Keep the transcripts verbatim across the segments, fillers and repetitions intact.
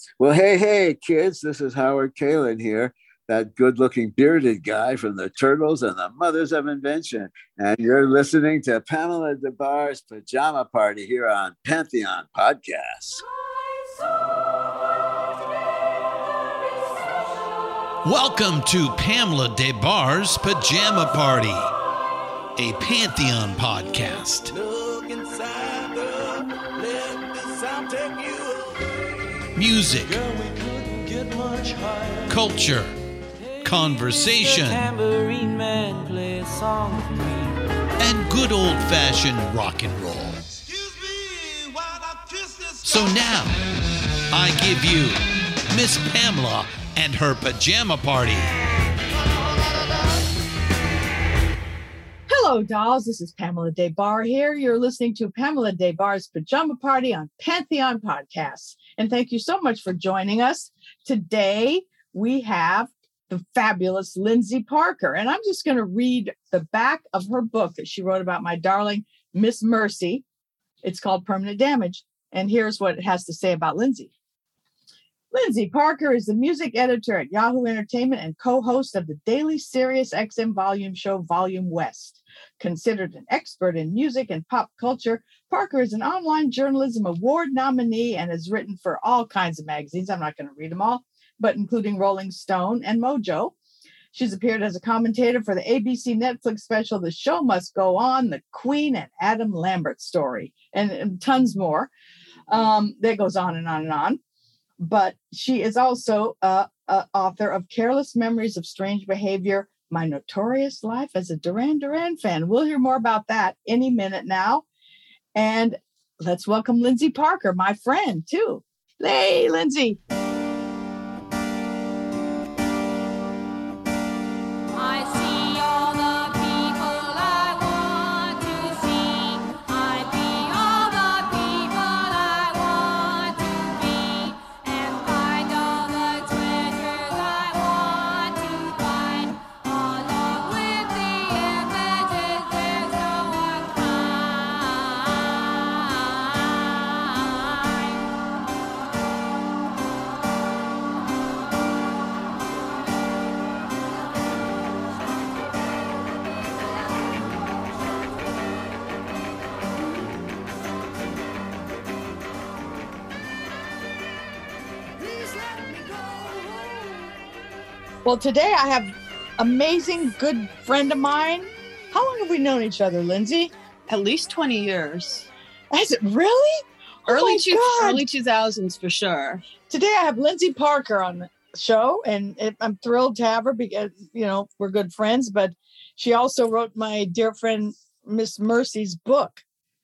Well, hey, hey, kids, this is Howard Kalin here, that good looking bearded guy from the Turtles and the Mothers of Invention. And you're listening to Pamela DeBar's Pajama Party here on Pantheon Podcasts. Welcome to Pamela DeBar's Pajama Party, a Pantheon podcast. Music, culture, conversation, and good old-fashioned rock and roll. So now, I give you Miss Pamela and her Pajama Party. Hello, dolls. This is Pamela DeBar here. You're listening to Pamela DeBar's Pajama Party on Pantheon Podcasts. And thank you so much for joining us. Today, we have the fabulous Lindsay Parker. And I'm just going to read the back of her book that she wrote about my darling Miss Mercy. It's called Permanent Damage. And here's what it has to say about Lindsay. Lindsay Parker is the music editor at Yahoo Entertainment and co-host of the daily Sirius X M volume show Volume West. Considered an expert in music and pop culture, Parker is an online journalism award nominee and has written for all kinds of magazines. I'm not going to read them all, but including Rolling Stone and Mojo. She's appeared as a commentator for the A B C Netflix special The Show Must Go On, The Queen and Adam Lambert Story, and, and tons more. Um, that goes on and on and on. But she is also uh, uh, author of Careless Memories of Strange Behavior, My Notorious Life as a Duran Duran Fan. We'll hear more about that any minute now. And let's welcome Lindsay Parker, my friend, too. Hey, Lindsay. Well, today I have amazing good friend of mine. How long have we known each other, Lindsay? At least twenty years. Is it really? Early, oh two, early two thousands for sure. Today I have Lindsay Parker on the show, and it, I'm thrilled to have her because, you know, we're good friends, but she also wrote my dear friend Miss Mercy's book,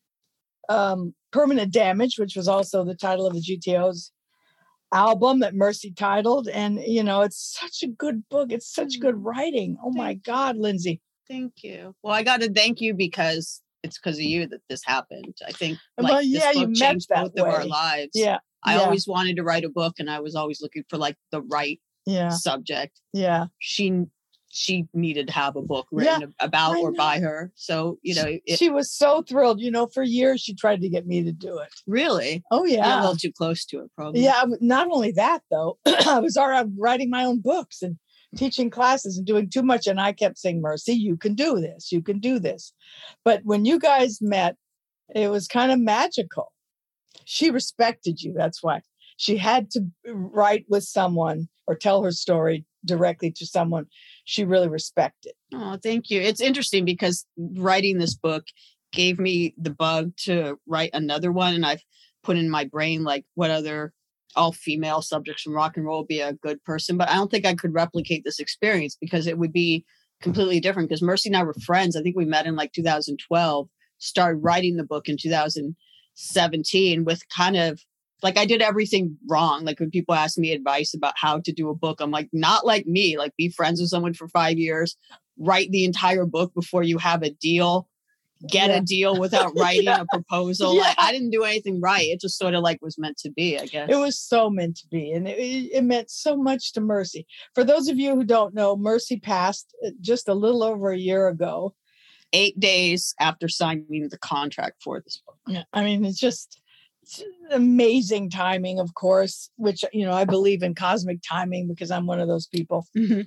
um, Permanent Damage, which was also the title of the G T O's album that Mercy titled. And, you know, it's such a good book. It's such good writing. Oh, my God, Lindsay. Thank you. Well, I got to thank you because it's because of you that this happened. I think like, well, yeah, this book you changed met both that of way. our lives. Yeah. I yeah. always wanted to write a book and I was always looking for like the right yeah. subject. Yeah. She she needed to have a book written yeah, about I or know. by her. So, you know. She, it, she was so thrilled. You know, for years she tried to get me to do it. Really? Oh, yeah. You're a little too close to it, probably. Yeah. Not only that, though, I was already writing my own books and teaching classes and doing too much. And I kept saying, Mercy, you can do this. You can do this. But when you guys met, it was kind of magical. She respected you. That's why she had to write with someone or tell her story directly to someone she really respected. Oh, thank you. It's interesting because writing this book gave me the bug to write another one. And I've put in my brain, like, what other all female subjects from rock and roll would be a good person. But I don't think I could replicate this experience because it would be completely different. Because Mercy and I were friends. I think we met in like two thousand twelve, started writing the book in two thousand seventeen with kind of like I did everything wrong. Like when people ask me advice about how to do a book, I'm like, not like me, like be friends with someone for five years, write the entire book before you have a deal, get yeah. a deal without writing yeah. a proposal. Yeah. Like I didn't do anything right. It just sort of like was meant to be, I guess. It was so meant to be. And it, it meant so much to Mercy. For those of you who don't know, Mercy passed just a little over a year ago. Eight days after signing the contract for this book. Yeah, I mean, it's just amazing timing, of course, which, you know, I believe in cosmic timing because I'm one of those people.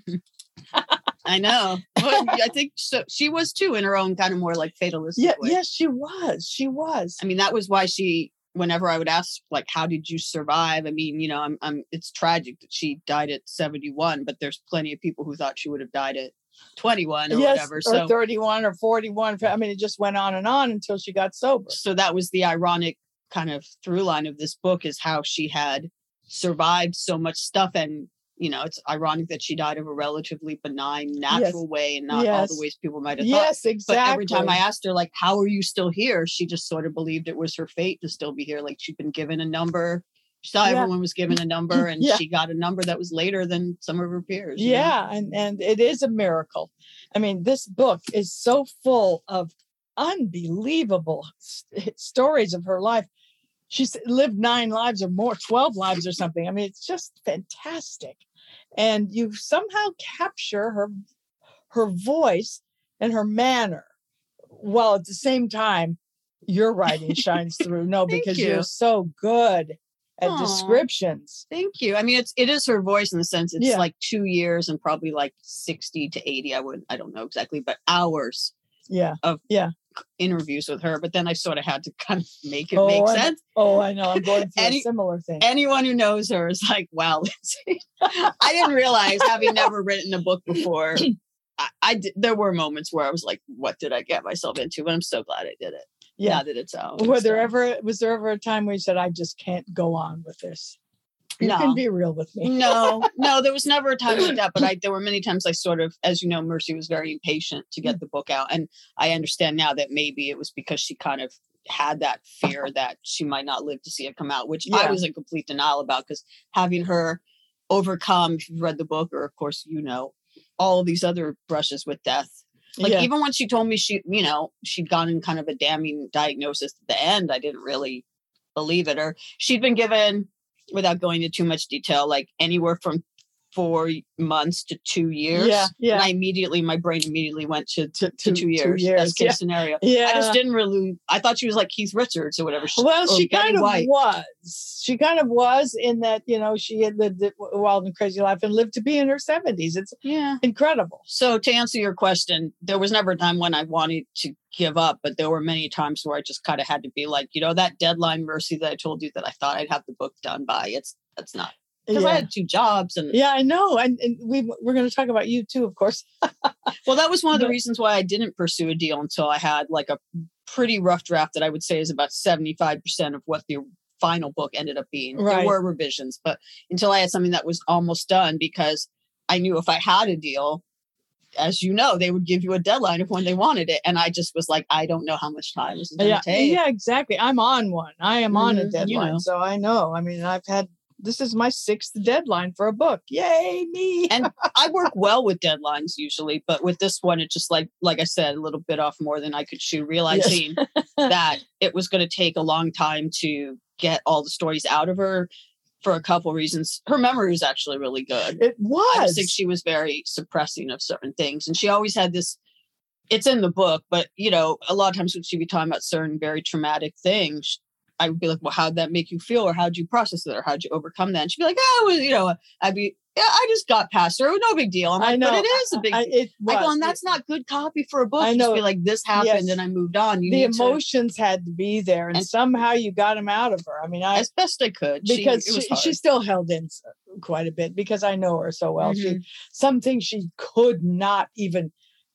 I know. Well, I think so. She was too, in her own kind of more like fatalistic Yeah, way. yes, she was. She was. I mean, that was why she, whenever I would ask, like, how did you survive? I mean, you know, I'm, I'm, it's tragic that she died at seventy-one, but there's plenty of people who thought she would have died at twenty-one or yes, whatever. or So thirty-one or forty-one. I mean, it just went on and on until she got sober. So that was the ironic kind of through line of this book, is how she had survived so much stuff. And, you know, it's ironic that she died of a relatively benign, natural Yes. way and not Yes. all the ways people might have thought. Yes, exactly. But every time I asked her, like, how are you still here? She just sort of believed it was her fate to still be here. Like, she'd been given a number. She thought Yeah. everyone was given a number, and Yeah. she got a number that was later than some of her peers. you know? Yeah, and and it is a miracle. I mean, this book is so full of unbelievable st- stories of her life. She's lived nine lives or more, twelve lives or something. I mean, it's just fantastic. And you somehow capture her her voice and her manner, while at the same time your writing shines through. No, Thank because you. you're so good at Aw. descriptions. Thank you. I mean, it's it is her voice in the sense it's Yeah. like two years and probably like sixty to eighty. I would I don't know exactly, but hours Yeah. interviews with her. But then I sort of had to kind of make it Oh, make I- sense. Oh, I know. I'm going through Any- a similar thing. Anyone who knows her is like, wow, Lindsay. I didn't realize, having never written a book before, I, I did, there were moments where I was like, what did I get myself into? But I'm so glad I did it. Yeah. Now that it's out. Were and there stuff. ever was there ever a time where you said, I just can't go on with this? You No. can be real with me. no, no, there was never a time like that. But I, there were many times I sort of, as you know, Mercy was very impatient to get the book out. And I understand now that maybe it was because she kind of had that fear that she might not live to see it come out, which I Yeah. was in complete denial about, because having her overcome, if you've read the book, or of course, you know, all of these other brushes with death. Like, Yeah. even when she told me she, you know, she'd gotten kind of a damning diagnosis at the end, I didn't really believe it. Or she'd been given, without going into too much detail, like anywhere from four months to two years. Yeah, yeah. And I immediately, my brain immediately went to, to, To- two, to two years. years, Best case yeah. scenario. Yeah. I just didn't really, I thought she was like Keith Richards or whatever. Well, or she Betty kind of White. was. She kind of was in that, you know, she had lived a wild and crazy life and lived to be in her seventies. It's Yeah. incredible. So to answer your question, there was never a time when I wanted to give up, but there were many times where I just kind of had to be like, you know, that deadline, Mercy, that I told you that I thought I'd have the book done by, it's, that's not, because Yeah. I had two jobs. And Yeah, I know. And, and we, we're going to talk about you too, of course. well, that was one of the But- reasons why I didn't pursue a deal until I had like a pretty rough draft that I would say is about seventy-five percent of what the final book ended up being. Right. There were revisions, but until I had something that was almost done, because I knew if I had a deal, as you know, they would give you a deadline of when they wanted it. And I just was like, I don't know how much time this is going to Yeah, take. yeah, exactly. I'm on one. I am on a Mhm, you deadline. know. So I know. I mean, I've had, this is my sixth deadline for a book. Yay, me. And I work well with deadlines usually, but with this one, it just like, like I said, a little bit off more than I could chew, realizing that it was going to take a long time to get all the stories out of her for a couple reasons. Her memory was actually really good. It I just think was. she was very suppressing of certain things. And she always had this, it's in the book, but you know, a lot of times when she'd be talking about certain very traumatic things, I would be like, well, how'd that make you feel? Or how'd you process it? Or how'd you overcome that? And she'd be like, oh, well, you know, I'd be, yeah, I just got past her. No big deal. I'm I like, know. but it is a big I, deal. it was. I go, and that's not good copy for a book. I Just know. be like, this happened Yes. and I moved on. You The need to, emotions had to be there, and, And- somehow you got them out of her. I mean, I as best I could. because she, it was she, hard. she still held in s- quite a bit because I know her so well. She Mhm. some things she could not even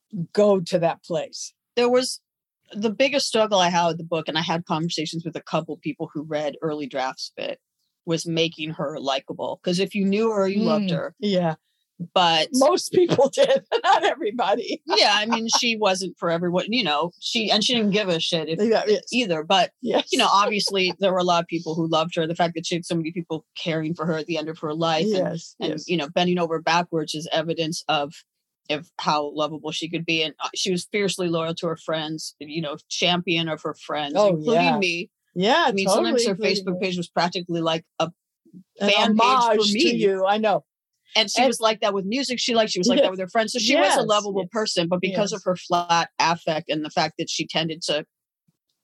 go to that place. There was the biggest struggle I had with the book, and I had conversations with a couple people who read early drafts of it, was making her likable. Because if you knew her, you loved Mm, her. Yeah, But most people did, not everybody. yeah, I mean, she wasn't for everyone, you know, she, and she didn't give a shit if, Yeah, yes. either. But, Yes. you know, obviously there were a lot of people who loved her. The fact that she had so many people caring for her at the end of her life. And, Yes, and yes. you know, bending over backwards is evidence of of how lovable she could be. And uh, she was fiercely loyal to her friends, you know, champion of her friends, Oh, including yeah. me. Yeah, I mean, totally, sometimes her including Facebook you. page was practically like a An fan page homage for to me. you. I know. And she And- was like that with music. She liked, she was like Yes. that with her friends. So she was Yes, a lovable yes, person, but because yes. of her flat affect and the fact that she tended to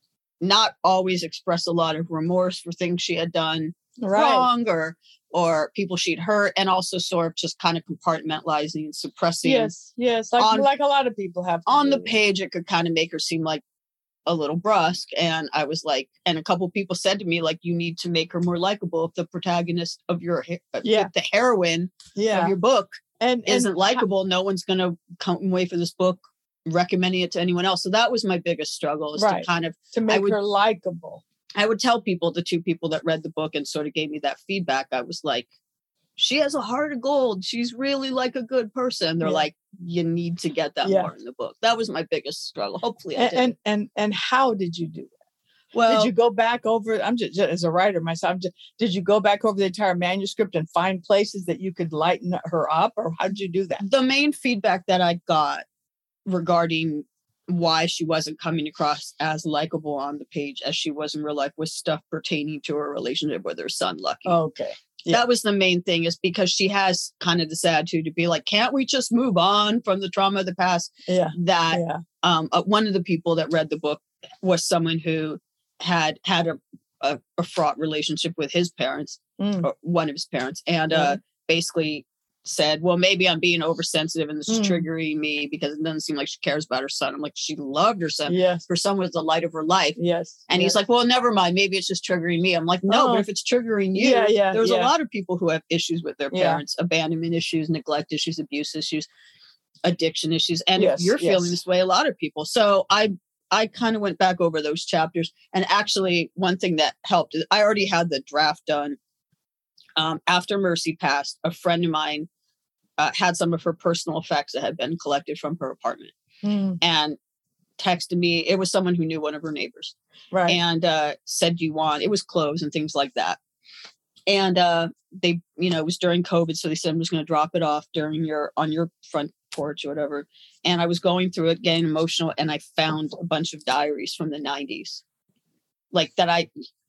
not always express a lot of remorse for things she had done Right. wrong or or people she'd hurt, and also sort of just kind of compartmentalizing and suppressing. Yes, yes, like on- like a lot of people have to On the do. page, it could kind of make her seem like a little brusque. And I was like, and a couple people said to me, like, you need to make her more likable. If the protagonist of your, he- Yeah. if the heroine Yeah, of your book and isn't and likable, no one's going to come away for this book recommending it to anyone else. So that was my biggest struggle, is Right. to kind of, to make would- her likable. I would tell people, the two people that read the book and sort of gave me that feedback, I was like, she has a heart of gold. She's really like a good person. They're Yeah. like, you need to get that Yeah. more in the book. That was my biggest struggle. Hopefully I And, did. and and and how did you do that? well, Did you go back over? I'm just, just as a writer myself. I'm just, did you go back over the entire manuscript and find places that you could lighten her up, or how did you do that? the main feedback that I got regarding why she wasn't coming across as likable on the page as she was in real life was stuff pertaining to her relationship with her son, Lucky. Okay. Yeah. That was the main thing, is because she has kind of this attitude to be like, can't we just move on from the trauma of the past? Yeah. That Yeah. um, uh, one of the people that read the book was someone who had had a, a, a fraught relationship with his parents, Mm. or one of his parents, and uh, basically said, well, maybe I'm being oversensitive and this is Mm. triggering me because it doesn't seem like she cares about her son. I'm like, she loved her son. Yes. Her son was the light of her life. Yes. And yes. he's like, well, never mind. Maybe it's just triggering me. I'm like, no, Oh. but if it's triggering you, Yeah, yeah, there's a yeah. lot of people who have issues with their Yeah. parents, abandonment issues, neglect issues, abuse issues, addiction issues. And Yes, if you're feeling yes. this way, a lot of people. So I, I kind of went back over those chapters. And actually one thing that helped is I already had the draft done. Um, after Mercy passed, a friend of mine uh, had some of her personal effects that had been collected from her apartment Mm. and texted me. It was someone who knew one of her neighbors. Right. And uh, said, do you want, it was clothes and things like that. And uh, they, you know, it was during COVID. So they said, I'm just going to drop it off during your, on your front porch or whatever. And I was going through it, getting emotional. And I found a bunch of diaries from the nineties, like that I,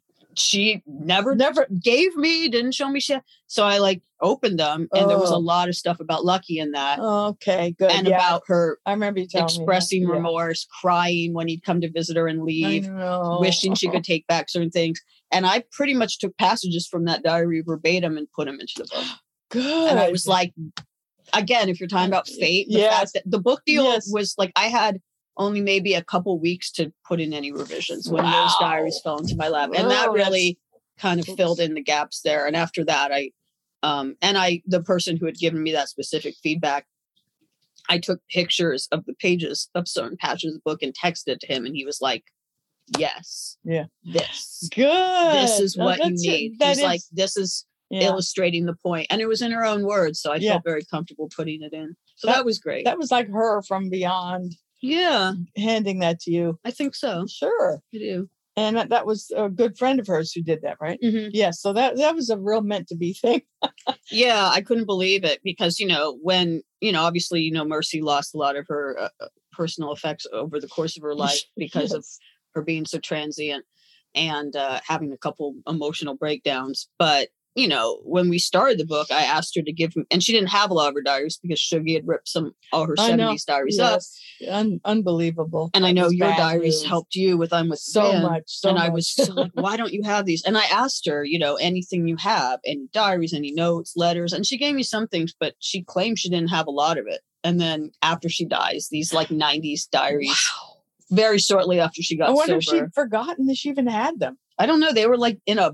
she never, Never. gave me, didn't show me shit. So I like opened them and there was a Oh. lot of stuff about Lucky in that. Okay. Good. and yeah. about her I remember you telling expressing me that. Yeah. remorse, crying when he'd come to visit her and I leave, know. wishing she could take back certain things. And I pretty much took passages from that diary verbatim and put them into the book. Good. And I was like, again, if you're talking about fate, the Yes. fact that the book deal Yes. was like, I had only maybe a couple weeks to put in any revisions when those Wow. diaries fell into my lap. And Oh, that that's- really kind of Oops. filled in the gaps there. And after that, I, um, and I, the person who had given me that specific feedback, I took pictures of the pages of certain passages of the book and texted it to him. And he was like, yes, Yeah. this, Good. this is Oh, what you that's it. need. That He's like, is- this is yeah. illustrating the point. And it was in her own words. So I Yeah. felt very comfortable putting it in. So That- that, was great. That was like her from beyond yeah, handing that to you. I think so. Sure. I do. And that, that was a good friend of hers who did that, right? Mhm. Yes. So that that was a real meant to be thing. Yeah, I couldn't believe it because, you know, when, you know, obviously, you know, Mercy lost a lot of her uh, uh, personal effects over the course of her life because of Yes. her being so transient and uh, having a couple emotional breakdowns. But, you know, when we started the book, I asked her to give, and she didn't have a lot of her diaries because Shuggy had ripped some, all her I know. seventies diaries up. Yes. Un- unbelievable. And I That know was your bad diaries news. helped you with I'm with the so Band. much. So and much. I was so like, why don't you have these? And I asked her, you know, anything you have, any diaries, any notes, letters. And she gave me some things, but she claimed she didn't have a lot of it. And then after she dies, these like nineties diaries, Wow. very shortly after she got I wonder sober. if she'd forgotten that she even had them. I don't know. They were like in a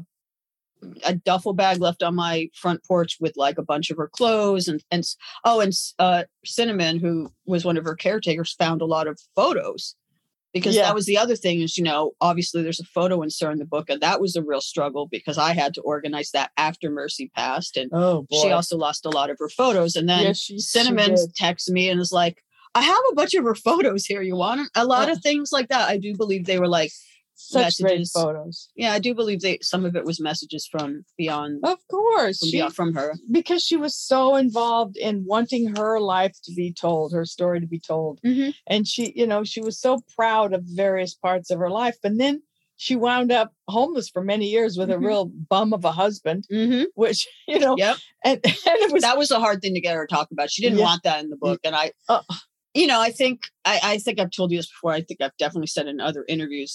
a duffel bag left on my front porch with like a bunch of her clothes and and s- oh and s- uh Cinnamon, who was one of her caretakers, found a lot of photos because Yeah. that was the other thing is, you know, obviously there's a photo insert in the book and that was a real struggle because I had to organize that after Mercy passed, and Oh boy. she also lost a lot of her photos. And then Yes, she- she Cinnamon did. texted me and is like, I have a bunch of her photos here. You want them? A lot Uh. of things like that. I do believe they were like, Such great messages. photos. yeah, I do believe they some of it was messages from beyond Of course. from She, beyond from her. because she was so involved in wanting her life to be told, her story to be told. Mhm. And she, you know, she was so proud of various parts of her life. And then she wound up homeless for many years with Mhm. a real bum of a husband, Mm-hmm. which, you know, Yep. and, and it was That was a hard thing to get her to talk about. She didn't Yeah. want that in the book. And I, Uh. you know, I think, I, I think I've told you this before. I think I've definitely said in other interviews,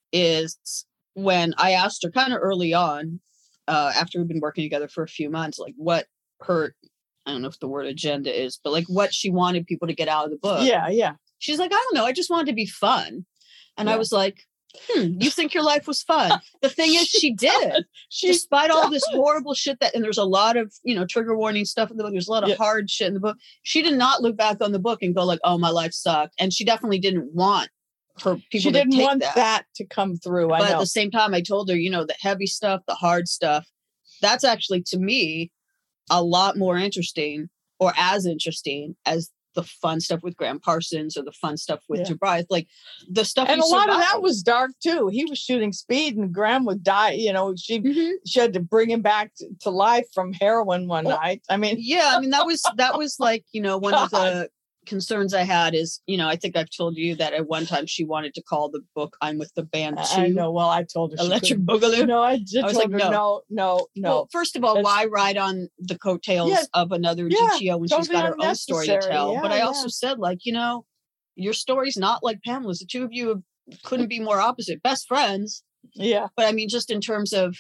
is when I asked her kind of early on, uh, after we've been working together for a few months, like what her, I don't know if the word agenda is, but like what she wanted people to get out of the book. Yeah, yeah. She's like, I don't know. I just wanted to be fun. And Yeah. I was like, hmm, you think your life was fun? The thing is, she did. She Despite all this horrible shit that, and there's a lot of, you know, trigger warning stuff in the book. There's a lot of Yeah. hard shit in the book. She did not look back on the book and go like, oh, my life sucked. And she definitely didn't want her people she to didn't take want that. that. to come through. I But at know. the same time, I told her, you know, the heavy stuff, the hard stuff, that's actually, to me, a lot more interesting or as interesting as the fun stuff with Graham Parsons or the fun stuff with Yeah. Tobias. Like the stuff And you a lot of that survived. was dark too. He was shooting speed, and Graham would die. You know, she Mhm. she had to bring him back to, to life from heroin one Well, night. I mean, Yeah, I mean, that was that was like, you know, one of the concerns I had is, you know, I think I've told you that at one time she wanted to call the book I'm with the Band I I two know. Well, I told her she Electric couldn't. Boogaloo. No, I just I was told like, her no. no, no, no. Well, first of all, That's- why ride on the coattails Yeah. of another Yeah, G T O when she's totally got her own story to unnecessary. tell? Yeah, but I also yeah. said, like, you know, your story's not like Pamela's. The two of you couldn't be more opposite. Best friends. yeah, But I mean, just in terms of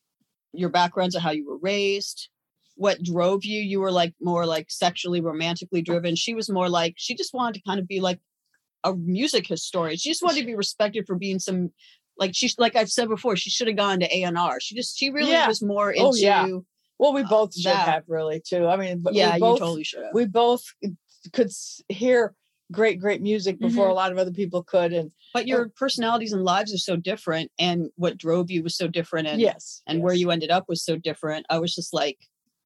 your backgrounds of how you were raised, what drove you, you were like more like sexually, romantically driven. She was more like, she just wanted to kind of be like a music historian. She just wanted to be respected for being some, like she's, like I've said before, she should have gone to A and R. She just, she really Yeah. was more into, Oh, yeah. Well, we uh, both should that. have really too. I mean, but yeah, we both you totally should have. we both could s- hear great, great music before Mhm. a lot of other people could. And But your personalities and lives are so different, and what drove you was so different, and yes, and where yes. you ended up was so different. I was just like,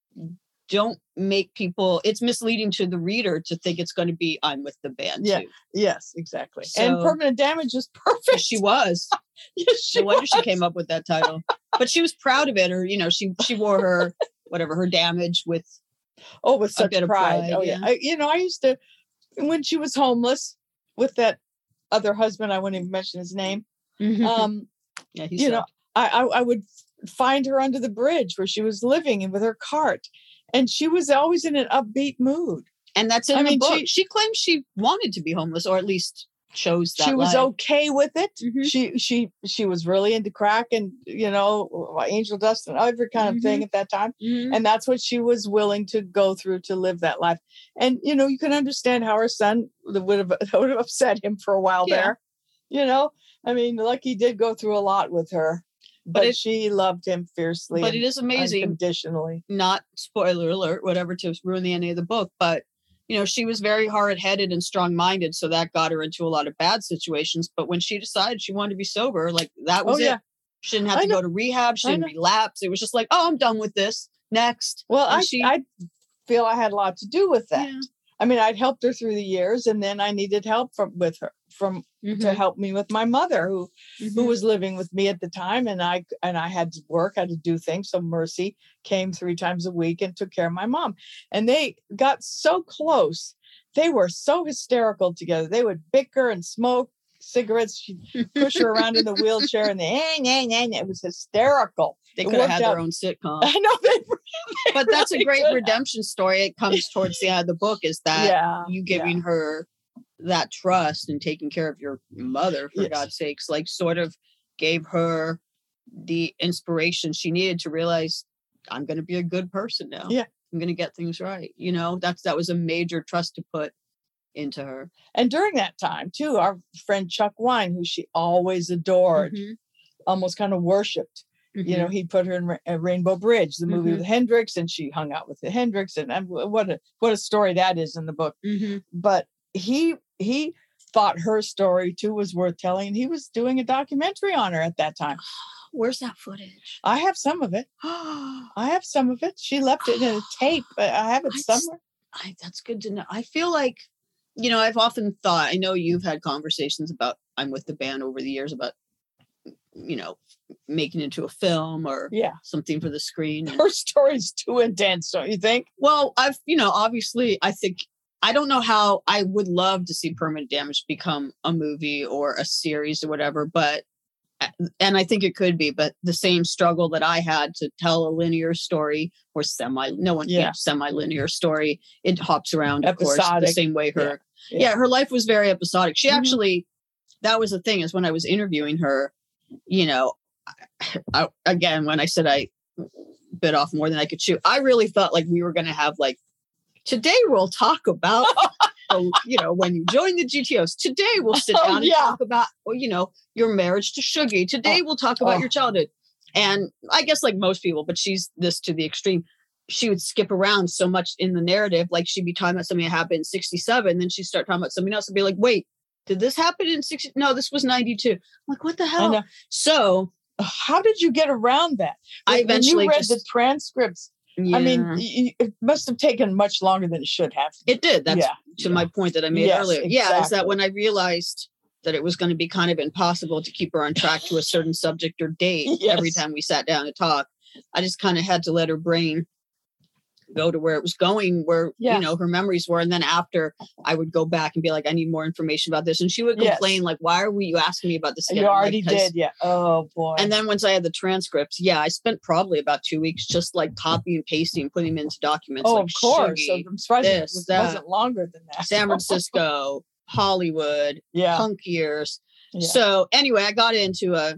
don't make people, it's misleading to the reader to think it's going to be I'm with the band Yeah, too. Yes, exactly. and So- permanent damage is perfect. She was. Yes, she No wonder she was. came up with that title. But she was proud of it, or you know, she she wore her whatever her damage with. Oh, with such bit of pride. pride, Oh yeah. yeah. I, you know, I used to when she was homeless with that other husband. I wouldn't even mention his name. Um, yeah, he you know, sucked. I, I I would find her under the bridge where she was living and with her cart, and she was always in an upbeat mood. And that's in I the mean, book. she- She, claimed she wanted to be homeless, or at least chose that. She was life. okay with it. Mhm. She she she was really into crack and you know angel dust and every kind of thing at that time. Mhm. And that's what she was willing to go through to live that life. And you know, you can understand how her son would have would have upset him for a while Yeah. there. You know, I mean, Lucky did go through a lot with her, but, But it- she loved him fiercely. But it and is amazing. unconditionally. Not spoiler alert, whatever, to ruin the ending of the book, but you know, she was very hard-headed and strong-minded, so that got her into a lot of bad situations. But when she decided she wanted to be sober, like that was Oh, yeah. it. She didn't have I to know. go to rehab. She I didn't know. relapse. It was just like, oh, I'm done with this. Next. Well, And I she- I feel I had a lot to do with that. Yeah. I mean, I'd helped her through the years, and then I needed help from with her from to Mhm. help me with my mother, who who Mhm. was living with me at the time, and I and I had to work, I had to do things. So Mercy came three times a week and took care of my mom, and they got so close. They were so hysterical together. They would bicker and smoke cigarettes. She'd push her around in the wheelchair, and the eh, eh, eh, eh, it was hysterical. They It could have worked had out. their own sitcom. I know they, But that's a really great could have. redemption story. It comes towards the end of the book, is that Yeah, you yeah. giving her that trust and taking care of your mother, for Yes. God's sakes, like sort of gave her the inspiration she needed to realize, I'm going to be a good person now. Yeah. I'm going to get things right. You know, that's, that was a major trust to put into her. And during that time, too, our friend Chuck Wine, who she always adored, Mhm. almost kind of worshipped. You know, Mhm. he put her in Ra- uh, Rainbow Bridge, the movie Mhm. with Hendrix, and she hung out with the Hendrix, and, and wh- what a what a story that is in the book. Mhm. But he he thought her story too was worth telling, and he was doing a documentary on her at that time. Where's that footage? I have some of it. I, I have some of it. She left it in a tape. but I have it I s- somewhere. that's good to know. I feel like, you know, I've often thought, I know you've had conversations about I'm with the band over the years about, you know, making it into a film or Yeah, something for the screen. And- her story's too intense, don't you think? well, I've, you know, obviously, I think, I don't know how I would love to see Permanent Damage become a movie or a series or whatever, but, and I think it could be, but the same struggle that I had to tell a linear story or semi, no one, yeah, Yeah. semi-linear story, it hops around, of course, the Episodic. same way her, Yeah. yeah, her life was very episodic. She Mhm. actually, that was the thing, is when I was interviewing her, you know, I, again, when I said I bit off more than I could chew, I really thought like we were going to have like, today we'll talk about, you know, when you join the G T Os. Today we'll sit down Oh, and yeah. talk about, well, you know, your marriage to Shuggy. Today Oh. we'll talk about Oh. your childhood. And I guess like most people, but she's this to the extreme. She would skip around so much in the narrative. Like she'd be talking about something that happened in sixty-seven. Then she'd start talking about something else and be like, wait, did this happen in sixty? No, this was ninety-two. I'm like, what the I hell? know. So How did you get around that? I When- when eventually you read just, the transcripts. yeah, I mean, y- y- it must have taken much longer than it should have. it did. That's yeah. to my point that I made Yes, earlier. Yeah, is that exactly. when I realized that it was going to be kind of impossible to keep her on track to a certain subject or date every Yes. time we sat down to talk, I just kind of had to let her brain go to where it was going, where, Yeah. you know, her memories were. And then after I would go back and be like, I need more information about this. And she would Yes. complain like, why are we, you asking me about this again? You I'm like, already 'Cause- did. Yeah. Oh, boy. And then once I had the transcripts, yeah, I spent probably about two weeks just like copying and pasting, putting them into documents. oh, like of course. So Shuggy, I'm surprised it this, was- that. wasn't longer than that. San Francisco, Hollywood, yeah. punk years. yeah. So anyway, I got into a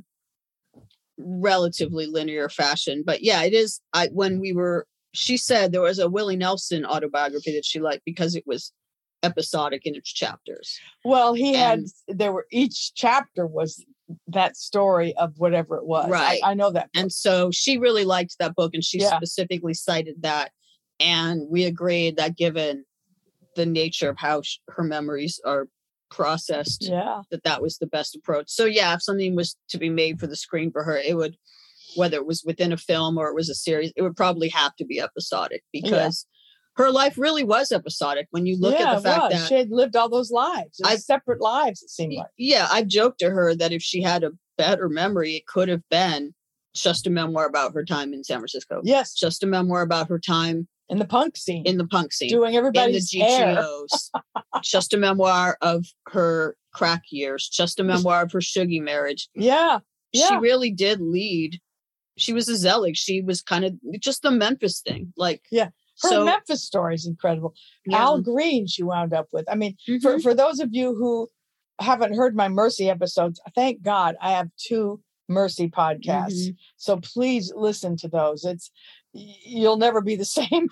relatively linear fashion, but yeah, it is. I when we were, she said there was a Willie Nelson autobiography that she liked because it was episodic in its chapters. Well, he had, And- there were, each chapter was that story of whatever it was. Right. I, I know that. And so she really liked that book, and she Yeah. specifically cited that. And we agreed that given the nature of how sh- her memories are processed, Yeah. that that was the best approach. So yeah, if something was to be made for the screen for her, it would, whether it was within a film or it was a series, it would probably have to be episodic because her life really was episodic. When you look yeah, at the fact it was. that, she had lived all those lives, I- those separate lives, it seemed like. yeah, I've joked to her that if she had a better memory, it could have been just a memoir about her time in San Francisco. Yes. Just a memoir about her time In the punk scene. in the punk scene, doing in the everybody's hair. G T Os, just a memoir of her crack years, just a memoir of her Shuggy marriage. Yeah. She Yeah. really did lead. She was a Zelig. She was kind of just the Memphis thing. Like, Yeah. Her so, Memphis story is incredible. yeah. Al Green, she wound up with. I mean, Mhm. for, for those of you who haven't heard my Mercy episodes, thank God I have two Mercy podcasts. Mhm. So please listen to those. It's y- you'll never be the same.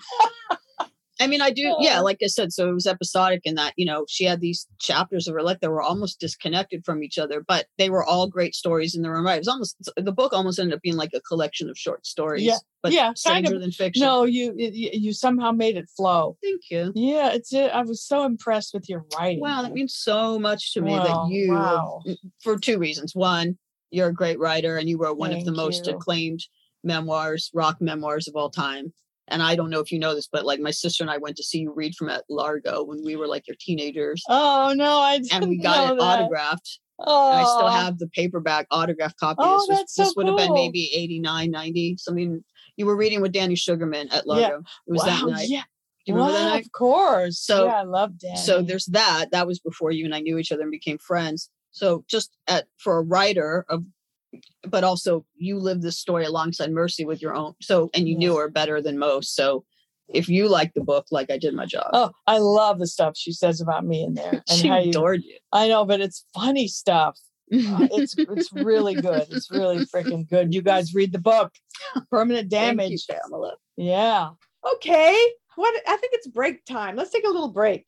I mean, I do. Yeah. Oh. Like I said, so it was episodic in that, you know, she had these chapters of her life that were almost disconnected from each other, but they were all great stories in their own right. It was almost, the book almost ended up being like a collection of short stories. Yeah. But Yeah, kind stranger of. than fiction. No, you you, you somehow made it flow. Thank you. Yeah, it's it. I was so impressed with your writing. Wow. That means so much to me Wow, that you, wow. for two reasons. One, you're a great writer and you wrote one of the Thank most you. acclaimed memoirs, rock memoirs of all time. And I don't know if you know this, but like my sister and I went to see you read from at Largo when we were like your teenagers. Oh no, I didn't And we got know it that. autographed. Oh, And I still have the paperback autograph copy. Oh, this was, that's so this would have been cool. maybe eighty-nine, ninety, something. You were reading with Danny Sugarman at Largo. It was that wow, night. Yeah. Do you remember that Wow, night? Of course. So- yeah, I love Danny. So there's that. That was before you and I knew each other and became friends. So just at for a writer of, but also you lived this story alongside Mercy with your own. So and you knew Yes. her better than most. So if you like the book, like I did my job. Oh, I love the stuff she says about me in there. And she how you, adored you. I know, but it's funny stuff. Uh, it's it's really good. It's really freaking good. You guys read the book. Permanent Thank you, Damage. Pamela. Yeah. Okay. What I think it's break time. Let's take a little break.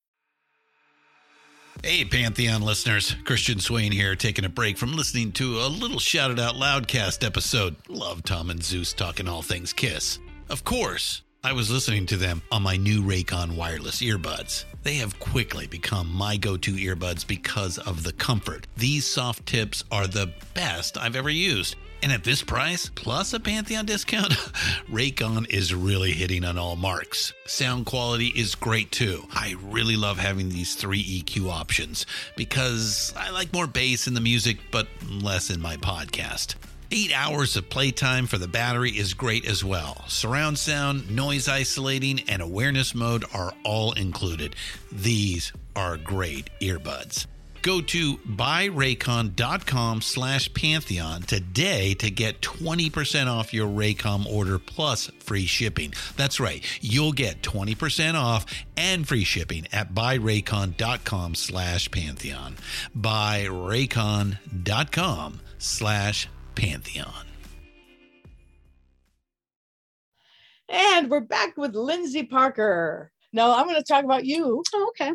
Hey, Pantheon listeners. Christian Swain here, taking a break from listening to a little Shouted Out Loudcast episode. Love Tom and Zeus talking all things Kiss. Of course, I was listening to them on my new Raycon wireless earbuds. They have quickly become my go-to earbuds because of the comfort. These soft tips are the best I've ever used. And at this price, plus a Pantheon discount, Raycon is really hitting on all marks. Sound quality is great too. I really love having these three E Q options because I like more bass in the music, but less in my podcast. Eight hours of playtime for the battery is great as well. Surround sound, noise isolating, and awareness mode are all included. These are great earbuds. Go to buyraycon.com slash Pantheon today to get twenty percent off your Raycom order plus free shipping. That's right. You'll get twenty percent off and free shipping at buyraycon.com slash Pantheon. buyraycon.com slash Pantheon. And we're back with Lindsay Parker. No, I'm going to talk about you. Oh, okay.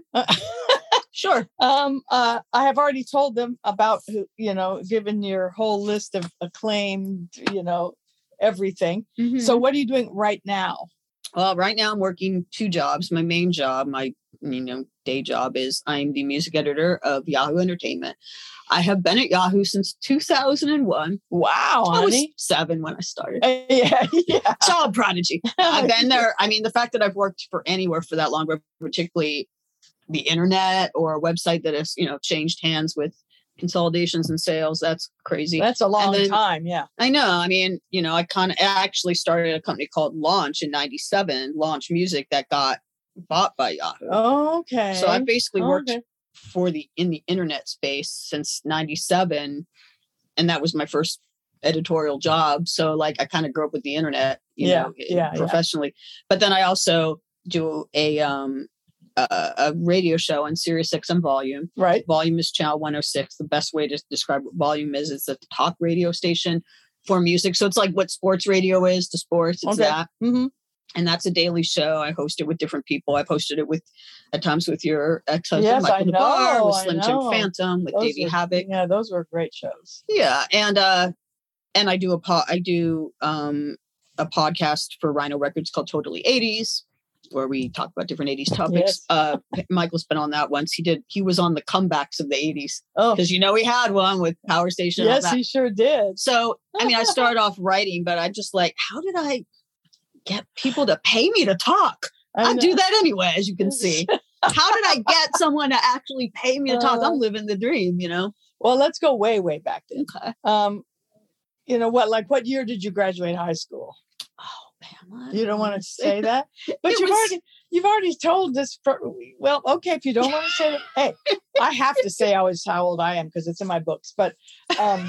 Sure. Um, uh, I have already told them about, who, you know, given your whole list of acclaimed, you know, everything. Mm-hmm. So what are you doing right now? Well, right now I'm working two jobs. My main job, my you know day job is I'm the music editor of Yahoo Entertainment. I have been at Yahoo since two thousand one. Wow, I was honey. seven when I started. Uh, yeah, yeah. Child prodigy. I've been there. I mean, the fact that I've worked for anywhere for that long, particularly the internet or a website that has, you know, changed hands with consolidations and sales, that's crazy. That's a long then, time. Yeah. I know. I mean, you know, I kind of actually started a company called Launch in ninety-seven, Launch Music, that got bought by Yahoo. Okay. So I basically worked okay. for the in the internet space since ninety-seven, and that was my first editorial job. So like I kind of grew up with the internet, you yeah, know, yeah, professionally. Yeah. But then I also do a um a, a radio show on Sirius X M Volume. Right. Volume is channel one oh six. The best way to describe what Volume is, it's a talk radio station for music. So it's like what sports radio is to sports. It's okay. that. Mm-hmm. And that's a daily show. I host it with different people. I've hosted it with, at times, with your ex-husband, yes, Michael DeBar, with I Slim know. Jim Phantom, with those Davey were, Havoc. Yeah, those were great shows. Yeah, and uh, and I do a po- I do um a podcast for Rhino Records called Totally eighties, where we talk about different eighties topics. Yes. Uh, Michael's been on that once. He did. He was on the comebacks of the eighties. Oh, because you know he had one with Power Station. Yes, all that. he sure did. So I mean, I started off writing, but I just like, how did I get people to pay me to talk? I, I do that anyway, as you can see. How did I get someone to actually pay me to talk? I'm living the dream, you know? Well, let's go way, way back then. Okay. Um, you know what, like what year did you graduate high school? Oh, man. You don't want to say that? But It you've was- already you've already told this. For, well, okay, if you don't want to say it, hey, I have to say I was how old I am because it's in my books. But um,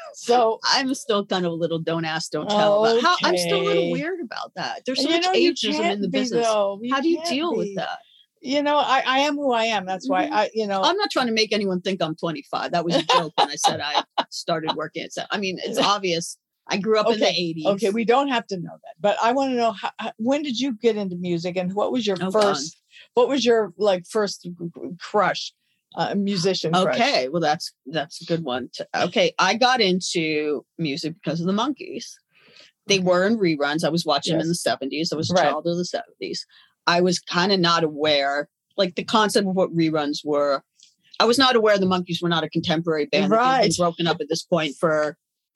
so I'm still kind of a little don't ask, don't tell. But how, I'm still a little Okay. weird about that. There's so you much know, you ageism can't in the be, business. though. You How do you can't deal be. with that? You know, I, I am who I am. That's why Mhm. I, you know, I'm not trying to make anyone think I'm twenty-five. That was a joke when I said I started working at. I mean, it's obvious. I grew up in the Okay, eighties. okay, we don't have to know that, but I want to know how, how- when did you get into music and what was your Oh, God. first, what was your like first crush, uh, musician crush? Okay, well that's that's a good one. To, okay, I got into music because of the Monkees. They were in reruns. I was watching them in the Yes. seventies. I was a Right. child of the seventies. I was kind of not aware, like the concept of what reruns were. I was not aware the Monkees were not a contemporary band. That had been Right. broken up at this point for,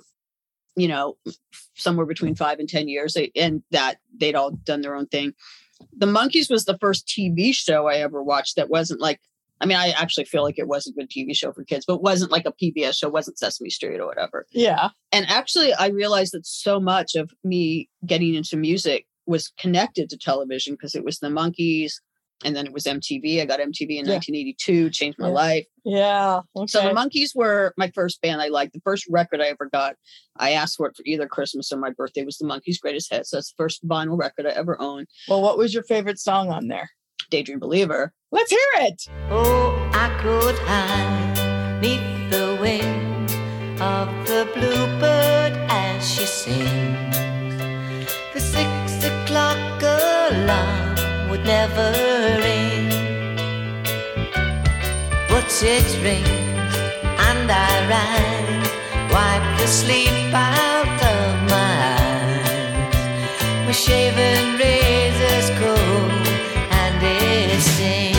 you know, somewhere between five and ten years, and that they'd all done their own thing. The Monkees was the first T V show I ever watched that wasn't like, I mean, I actually feel like it was a good T V show for kids, but it wasn't like a P B S show, wasn't Sesame Street or whatever. Yeah. And actually, I realized that so much of me getting into music was connected to television because it was the Monkees, and then it was M T V. I got M T V in Yeah. nineteen eighty-two, changed my Yeah. life. Yeah. Okay. So the Monkees were my first band I liked. The first record I ever got, I asked for it for either Christmas or my birthday, was the Monkees' Greatest Hits. That's the first vinyl record I ever owned. Well, what was your favorite song on there? Daydream Believer. Let's hear it. Oh, I could hide neath the wing of the bluebird as she sings. The six o'clock alarm would never ring, but it rings and I rise, wipe the sleep out of my eyes. My shaven razor's cold and it stings.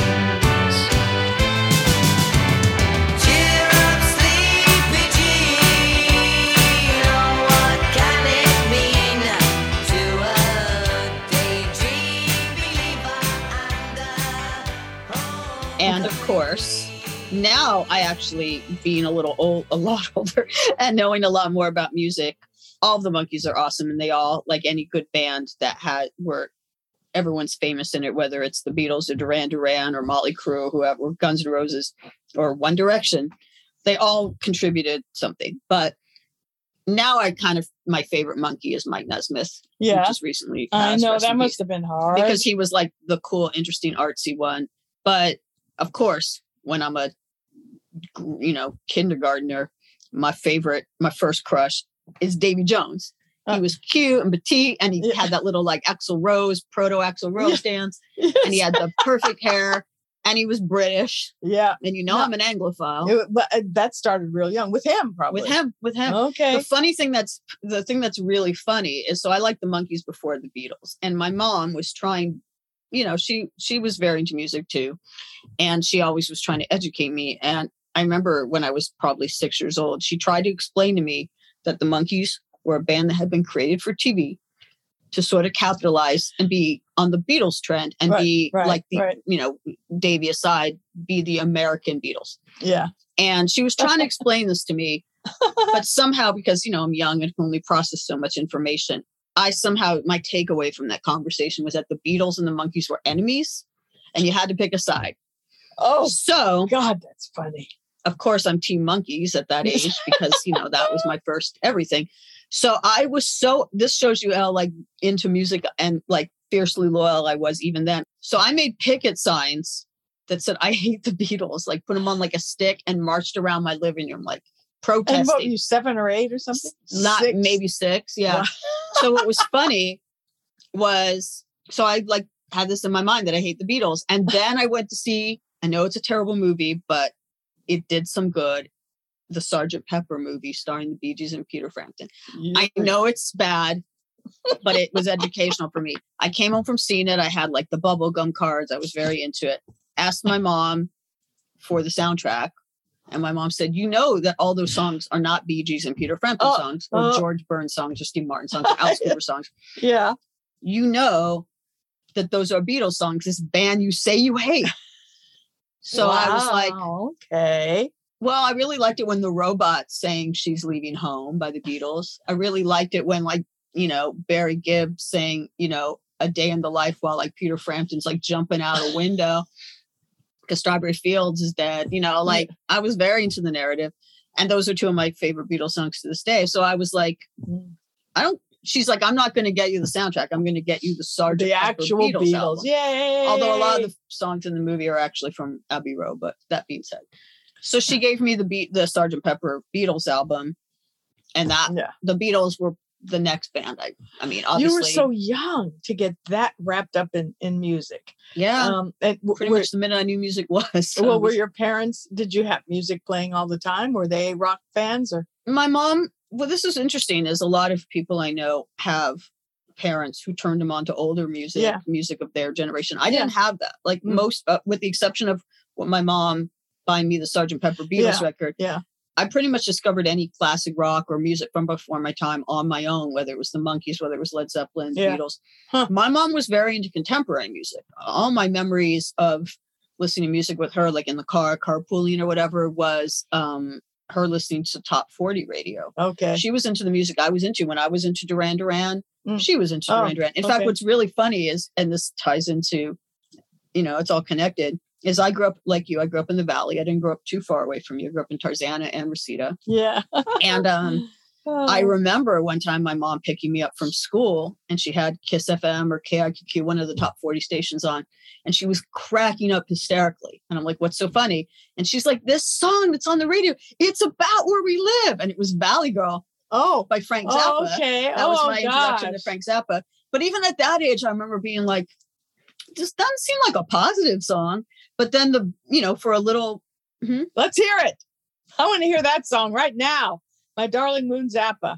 Cheer up, sleepy Jean. Oh, what can it mean to a daydream believer and a home? And of course, now I actually, being a little old, a lot older, and knowing a lot more about music, all of the Monkees are awesome, and they all, like any good band that had were everyone's famous in it, whether it's the Beatles or Duran Duran or Motley Crue, whoever, or Guns N' Roses or One Direction, they all contributed something. But now I kind of, my favorite Monkee is Mike Nesmith, who Yeah. just recently I passed, know rest that in must peace, have been hard. because he was like the cool, interesting, artsy one. But of course, when I'm a, you know, kindergartner my favorite, my first crush is Davy Jones. He was cute and petite, and he Yeah. had that little like Axl Rose, proto Axl Rose dance, Yes. and he had the perfect hair, and he was British. Yeah. And you know, No. I'm an Anglophile. It- but uh, that started real young with him, probably. With him, with him. Okay. The funny thing that's the thing that's really funny is so I liked the Monkees before the Beatles, and my mom was trying, you know, she she was very into music too, and she always was trying to educate me. And I remember when I was probably six years old, she tried to explain to me that the Monkees were a band that had been created for T V to sort of capitalize and be on the Beatles trend and Right, be right, like the, right. you know, Davy aside, be the American Beatles. Yeah. And she was trying to explain this to me, but somehow, because, you know, I'm young and can only process so much information, I somehow, my takeaway from that conversation was that the Beatles and the Monkees were enemies and you had to pick a side. Oh, So, God, that's funny. of course, I'm Team Monkees at that age because, you know, that was my first everything. So I was so, this shows you how like into music and like fiercely loyal I was even then. So I made picket signs that said, I hate the Beatles, like put them on like a stick and marched around my living room, like And protesting. what were you, seven or eight or something? Not Six? maybe six. Yeah. Wow. So what was funny was, so I like had this in my mind that I hate the Beatles. And then I went to see, I know it's a terrible movie, but it did some good. The Sergeant Pepper movie starring the Bee Gees and Peter Frampton. I know it's bad, but it was educational for me. I came home from seeing it. I had like the bubble gum cards. I was very into it. Asked my mom for the soundtrack. And my mom said, you know that all those songs are not Bee Gees and Peter Frampton Oh, songs or oh. George Burns songs or Steve Martin songs or Alice Cooper songs. Yeah. You know that those are Beatles songs, this band you say you hate. So I was like, Wow, okay. well, I really liked it when the robot sang She's Leaving Home by the Beatles. I really liked it when, like, you know, Barry Gibb sang, you know, A Day in the Life while like Peter Frampton's like jumping out a window because Strawberry Fields is dead. You know, like I was very into the narrative. And those are two of my favorite Beatles songs to this day. So I was like, I don't, she's like, I'm not going to get you the soundtrack. I'm going to get you the Sergeant The Pepper actual Beatles. Beatles. album. Yay. Although a lot of the songs in the movie are actually from Abbey Road, but that being said. So she gave me the beat, the Sergeant Pepper Beatles album, and that Yeah. the Beatles were the next band. I, I mean, You obviously, were so young to get that wrapped up in, in music. yeah. Um, and w- pretty were, much the minute I knew music was. So well, it were was- your parents, did you have music playing all the time? Were they rock fans or? my mom? Well, this is interesting. Is a lot of people I know have parents who turned them on to older music, Yeah. music of their generation. I Yeah. didn't have that. Like Mm. most, uh, with the exception of what my mom buying me the Sergeant Pepper Beatles Yeah. record. Yeah. I pretty much discovered any classic rock or music from before my time on my own, whether it was the Monkees, whether it was Led Zeppelin, Yeah. Beatles. Huh. My mom was very into contemporary music. All my memories of listening to music with her, like in the car, carpooling or whatever, was um, her listening to top forty radio. Okay. She was into the music I was into. When I was into Duran Duran, Mm. she was into Oh, Duran Duran. In okay. fact, what's really funny is, and this ties into, you know, it's all connected, is I grew up like you. I grew up in the Valley. I didn't grow up too far away from you. I grew up in Tarzana and Reseda. Yeah. And um, I remember one time my mom picking me up from school and she had Kiss F M or K I Q Q, one of the top forty stations on. And she was cracking up hysterically. And I'm like, what's so funny? And she's like, this song that's on the radio, it's about where we live. And it was Valley Girl Oh, by Frank Zappa. oh, okay. That oh, was my introduction gosh. to Frank Zappa. But even at that age, I remember being like, this doesn't seem like a positive song. But then the, you know, for a little, Let's hear it. I want to hear that song right now. My darling Moon Zappa.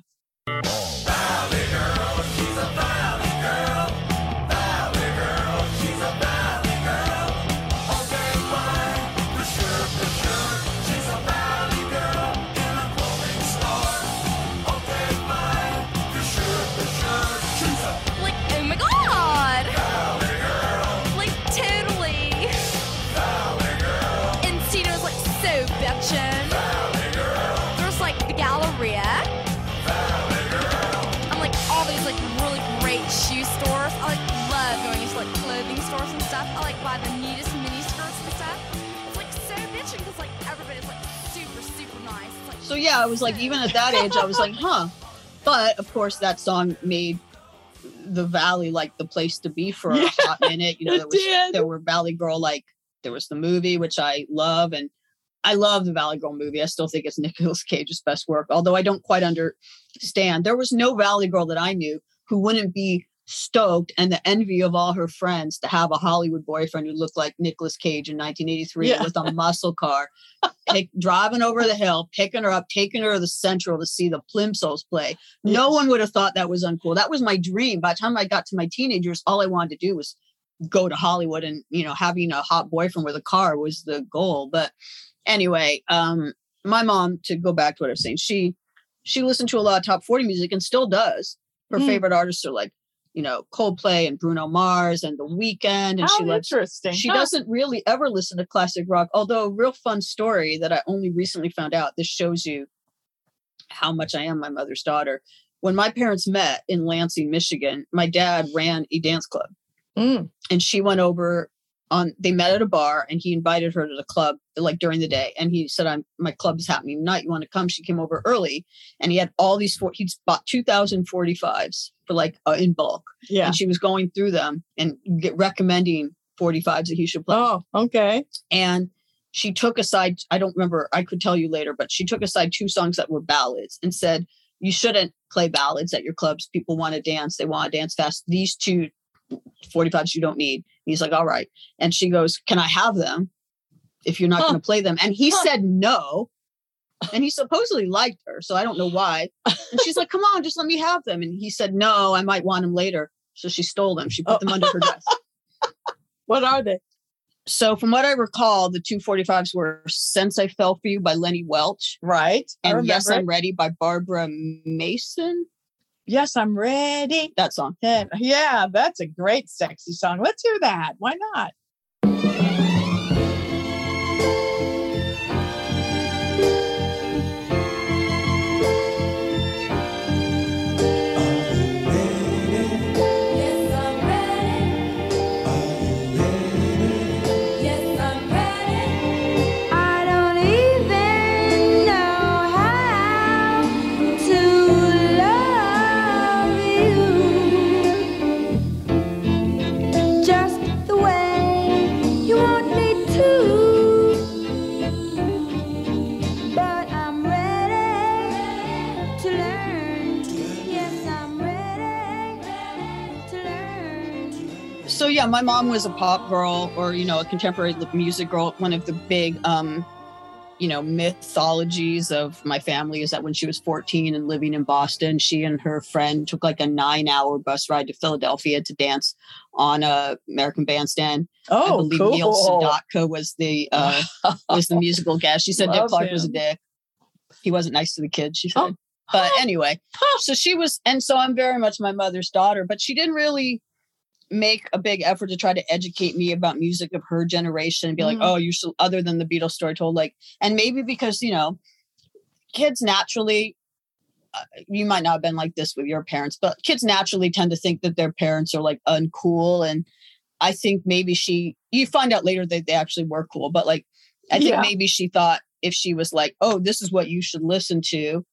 Like, oh my god! Like, totally! And Tina's like so bitchin'. There's like the Galleria. I'm like all these like really great shoe stores. I like love going into like clothing stores and stuff. I like buy the neatest mini skirts and stuff. It's like so bitchin' because like everybody's like super, super nice. It's like so yeah, I was like, even at that age, I was like, huh. But of course, that song made the Valley like the place to be for Yeah, a hot minute. You know, it there was did. there were Valley Girl, like there was the movie, which I love, and I love the Valley Girl movie. I still think it's Nicolas Cage's best work, although I don't quite understand. There was no Valley Girl that I knew who wouldn't be stoked and the envy of all her friends to have a Hollywood boyfriend who looked like Nicolas Cage in nineteen eighty-three yeah. with a muscle car, pick, driving over the hill, picking her up, taking her to the Central to see the Plimsolls play. Yes. No one would have thought that was uncool. That was my dream. By the time I got to my teenagers, all I wanted to do was go to Hollywood, and, you know, having a hot boyfriend with a car was the goal. But anyway, um, my mom, to go back to what I was saying, she, she listened to a lot of top forty music and still does. Her mm. favorite artists are like, you know, Coldplay and Bruno Mars and The Weeknd. And How she loves, interesting. She huh? doesn't really ever listen to classic rock, although a real fun story that I only recently found out. This shows you how much I am my mother's daughter. When my parents met in Lansing, Michigan, my dad ran a dance club. Mm. And she went over on, they met at a bar, and he invited her to the club like during the day. And he said, I'm, my club is happening tonight. You want to come? She came over early, and he had all these, four, he'd bought two thousand forty-fives for like uh, in bulk. Yeah. And she was going through them and get, recommending forty-fives that he should play. Oh, okay. And she took aside, I don't remember, I could tell you later, but she took aside two songs that were ballads and said, you shouldn't play ballads at your clubs. People want to dance. They want to dance fast. These two forty-fives you don't need. He's like, all right. And she goes, can I have them if you're not huh. going to play them? And he huh. said no. And he supposedly liked her, so I don't know why. And she's like, come on, just let me have them. And he said, no, I might want them later. So she stole them. She put oh. them under her dress. What are they? So from what I recall, the two forty-fives were Since I Fell For You by Lenny Welch. Right. And Yes, I'm Ready by Barbara Mason. Yes, I'm ready. That song. Yeah, that's a great sexy song. Let's hear that. Why not? So yeah, my mom was a pop girl, or, you know, a contemporary music girl. One of the big, um, you know, mythologies of my family is that when she was fourteen and living in Boston, she and her friend took like a nine hour bus ride to Philadelphia to dance on a American Bandstand. Oh, I believe cool. Neil Sedaka was the, uh, was the musical guest. She said Dick Clark him. was a dick. He wasn't nice to the kids, she said. Oh. But anyway, so she was, and so I'm very much my mother's daughter, but she didn't really make a big effort to try to educate me about music of her generation and be like, mm. oh, you should, other than the Beatles story told, like, and maybe because, you know, kids naturally, uh, you might not have been like this with your parents, but kids naturally tend to think that their parents are like uncool. And I think maybe she, you find out later that they actually were cool, but like, I think yeah. maybe she thought if she was like, oh, this is what you should listen to,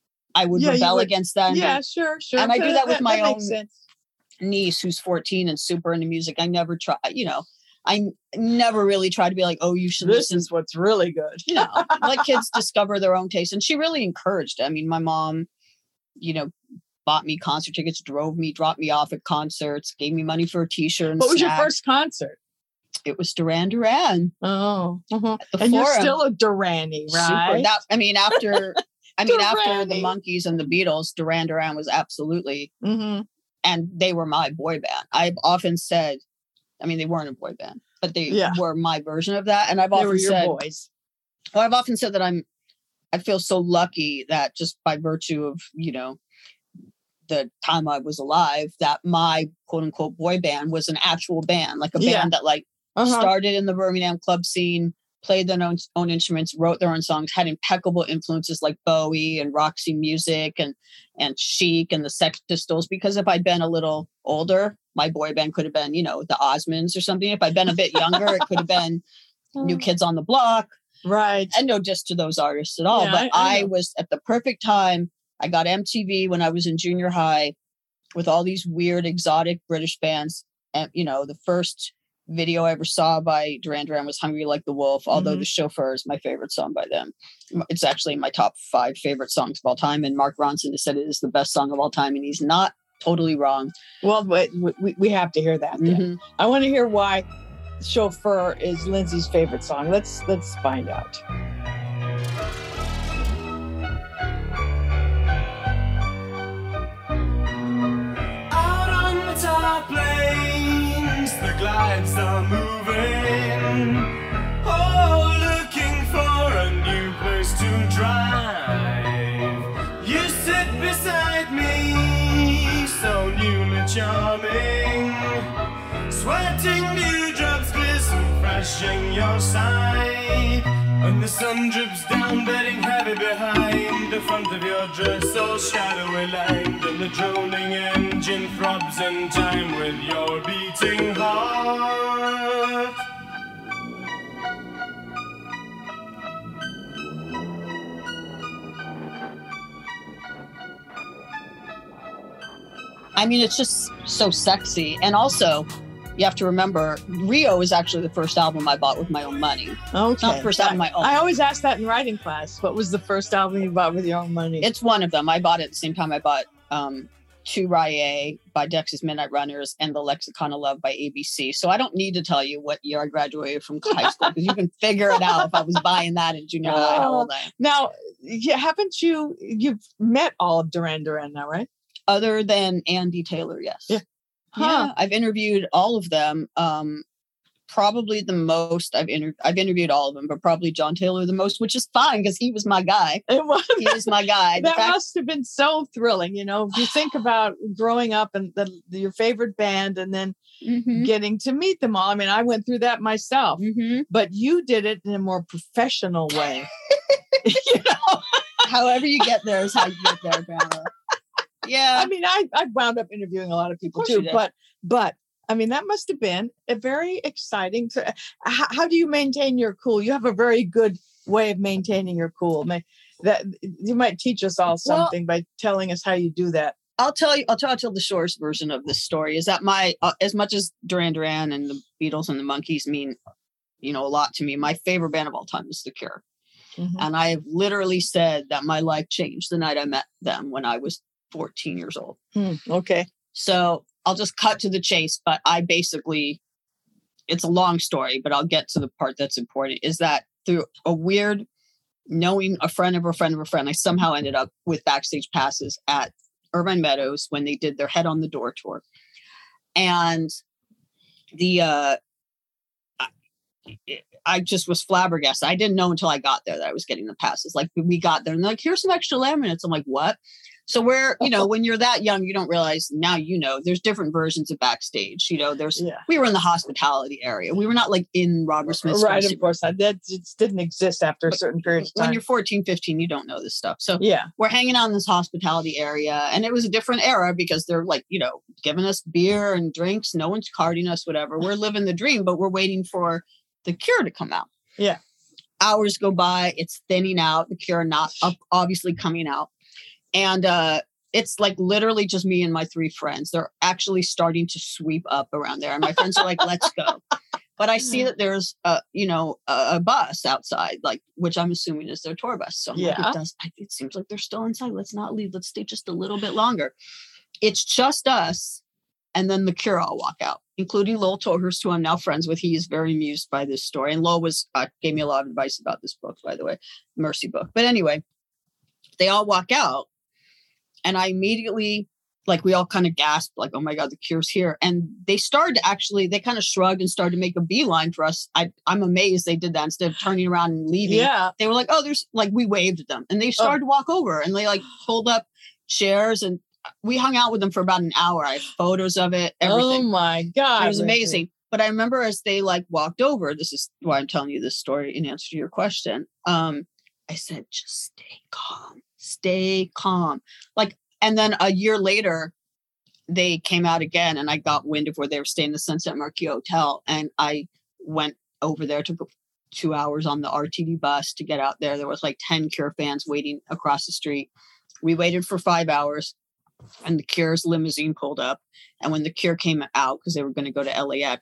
I would yeah, rebel would, against that. Yeah, and, sure, sure. And I do that with that, my that own makes sense. niece who's fourteen and super into music. I never try, you know, I never really try to be like, oh, you should this listen. Is what's really good. You know, let kids discover their own taste. And she really encouraged it. I mean, my mom, you know, bought me concert tickets, drove me, dropped me off at concerts, gave me money for a t-shirt. And what was snacks. your first concert? It was Duran Duran. Oh, uh-huh. Forum. And you're still a Duranie, right? Super. That, I mean, after, I mean, after the Monkees and the Beatles, Duran Duran was absolutely, mm-hmm. and they were my boy band. I've often said, I mean, they weren't a boy band, but they yeah. were my version of that. And I've they often were your said, boys. Well, I've often said that I'm, I feel so lucky that just by virtue of, you know, the time I was alive, that my quote unquote boy band was an actual band, like a yeah. band that like uh-huh. started in the Birmingham club scene, played their own, own instruments, wrote their own songs, had impeccable influences like Bowie and Roxy Music and and Chic and the Sex Pistols. Because if I'd been a little older, my boy band could have been, you know, the Osmonds or something. If I'd been a bit younger, it could have been New Kids on the Block. Right. And no diss to those artists at all. Yeah, but I, I, I was at the perfect time. I got M T V when I was in junior high with all these weird, exotic British bands. And, you know, the first video I ever saw by Duran Duran was Hungry Like the Wolf, although Mhm. The Chauffeur is my favorite song by them. It's actually my top five favorite songs of all time. And Mark Ronson has said it is the best song of all time. And he's not totally wrong. Well, wait, we, we have to hear that. Then. Mhm. I want to hear why Chauffeur is Lindsay's favorite song. Let's let's find out. Out on the top lanes, the glides are moving. Oh, looking for a new place to drive. You sit beside me, so new and charming. Sweating dewdrops glisten fresh in your side. And the sun drips down, bedding heavy behind the front of your dress, all shadowy lined. And the droning engine throbs in time with your beating heart. I mean, it's just so sexy. And also, you have to remember, Rio is actually the first album I bought with my own money. Okay. It's not the first album I own. I always ask that in writing class. What was the first album you bought with your own money? It's one of them. I bought it at the same time I bought um, To Rye by Dex's Midnight Runners and The Lexicon of Love by A B C. So I don't need to tell you what year I graduated from high school because you can figure it out if I was buying that in junior high, how old I am. Now, yeah, haven't you, you've met all of Duran Duran now, right? Other than Andy Taylor, yes. Yeah. Huh. Yeah, I've interviewed all of them. Um, probably the most I've interviewed. I've interviewed all of them, but probably John Taylor the most, which is fine because he was my guy. It was. He is my guy. The That fact- must have been so thrilling. You know, if you think about growing up and the, your favorite band and then Mhm. getting to meet them all. I mean, I went through that myself, Mhm. but you did it in a more professional way. You know? However you get there is how you get there, Grandma. Yeah. I mean, I, I wound up interviewing a lot of people Of course too, you did. but, but I mean, that must have been a very exciting, to, how, how do you maintain your cool? You have a very good way of maintaining your cool. May, that you might teach us all something by telling us how you do that. I'll tell you, I'll tell, I'll tell the shortest version of this story is that my, uh, as much as Duran Duran and the Beatles and the Monkees mean, you know, a lot to me, my favorite band of all time is The Cure. Mhm. And I have literally said that my life changed the night I met them when I was fourteen years old. Hmm, okay. So I'll just cut to the chase, but I basically, it's a long story, but I'll get to the part that's important, is that through a weird knowing a friend of a friend of a friend, I somehow ended up with backstage passes at Irvine Meadows when they did their Head on the Door tour. And the, uh, I, I just was flabbergasted. I didn't know until I got there that I was getting the passes. Like we got there and they're like, here's some extra laminates. I'm like, what? So where, you know, when you're that young, you don't realize now, you know, there's different versions of backstage. You know, there's, Yeah. we were in the hospitality area. We were not like in Robert Smith's. Right, dressing of course. That that just didn't exist after a certain period of When time. you're fourteen, fifteen, you don't know this stuff. So Yeah. we're hanging out in this hospitality area and it was a different era because they're like, you know, giving us beer and drinks. No one's carding us, whatever. We're living the dream, but we're waiting for The Cure to come out. Yeah. Hours go by. It's thinning out. The Cure not up, obviously coming out. And, uh, it's like literally just me and my three friends. They're actually starting to sweep up around there. And my friends are like, let's go. But I see that there's a, you know, a, a bus outside, like, which I'm assuming is their tour bus. So I'm like, Yeah. it does, I- it seems like they're still inside. Let's not leave. Let's stay just a little bit longer. It's just us. And then The Cure all walk out, including Lowell Tohurst, who I'm now friends with. He is very amused by this story. And Lowell was, uh, gave me a lot of advice about this book, by the way, Mercy book. But anyway, they all walk out. And I immediately, like, we all kind of gasped, like, oh my God, The Cure's here. And they started to actually, they kind of shrugged and started to make a beeline for us. I, I'm amazed they did that instead of turning around and leaving. Yeah. They were like, oh, there's, like, we waved at them. And they started to walk over and they, like, pulled up chairs and we hung out with them for about an hour. I have photos of it, Oh everything. my God. It was Richard. amazing. But I remember as they, like, walked over, this is why I'm telling you this story in answer to your question. Um, I said, just stay calm. Stay calm. Like, and then a year later, they came out again and I got wind of where they were staying in the Sunset Marquis Hotel. And I went over there, took two hours on the R T D bus to get out there. There was like ten Cure fans waiting across the street. We waited for five hours and the Cure's limousine pulled up. And when the Cure came out, because they were going to go to L A X,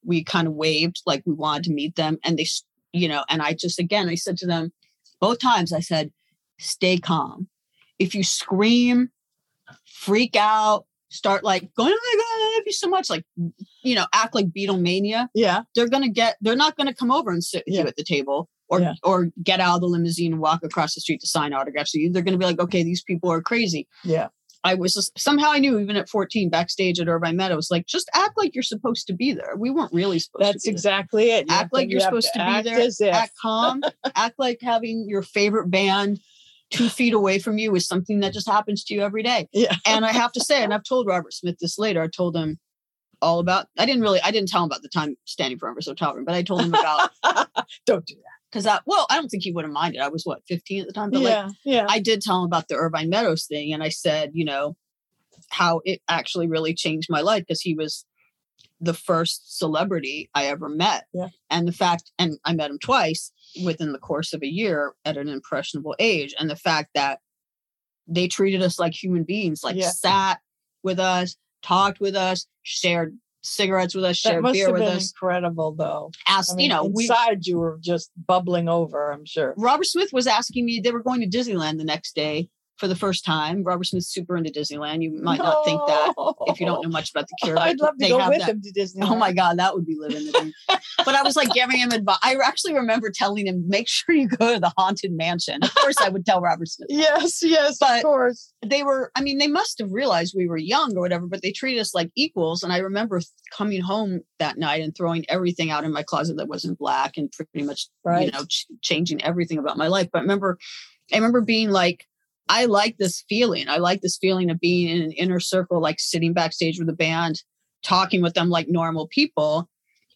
we kind of waved like we wanted to meet them. And they, you know, and I just, again, I said to them both times, I said, stay calm. If you scream, freak out, start like going, oh my God, I love you so much. Like, you know, act like Beatlemania. Yeah. They're going to get, they're not going to come over and sit with Yeah. you at the table or, Yeah. or get out of the limousine and walk across the street to sign autographs to you. They're going to be like, okay, these people are crazy. Yeah. I was just, somehow I knew even at fourteen backstage at Irvine Meadows, like, just act like you're supposed to be there. We weren't really supposed That's to be exactly it. You Act have to- like you you're have supposed to, be act there. as if. Act calm. Act like having your favorite band two feet away from you is something that just happens to you every day. Yeah. And I have to say, and I've told Robert Smith this later, I told him all about, I didn't really, I didn't tell him about the time standing for Umbra's Hotel Room, but I told him about, Don't do that. because I, well, I don't think he would have minded. I was what, fifteen at the time? But Yeah. like, Yeah. I did tell him about the Irvine Meadows thing. And I said, you know, how it actually really changed my life because he was the first celebrity I ever met. Yeah. And the fact, and I met him twice within the course of a year at an impressionable age. And the fact that they treated us like human beings, like Yeah. sat with us, talked with us, shared cigarettes with us, That shared must beer have with been us, incredible, though. asked, I mean, you know, we, inside you were just bubbling over, I'm sure. Robert Smith was asking me, they were going to Disneyland the next day for the first time. Robert Smith's super into Disneyland. You might not think that if you don't know much about the Cure. I'd but love to they go have with that. him to Disney. Oh my God, that would be living the dream. But I was like giving him advice. I actually remember telling him, make sure you go to the Haunted Mansion. Of course, I would tell Robert Smith. Yes, yes, But- of course. They were, I mean, they must have realized we were young or whatever, but they treated us like equals. And I remember coming home that night and throwing everything out in my closet that wasn't black and pretty much, Right. you know, ch- changing everything about my life. But I remember, I remember being like, I like this feeling. I like this feeling of being in an inner circle, like sitting backstage with a band, talking with them like normal people.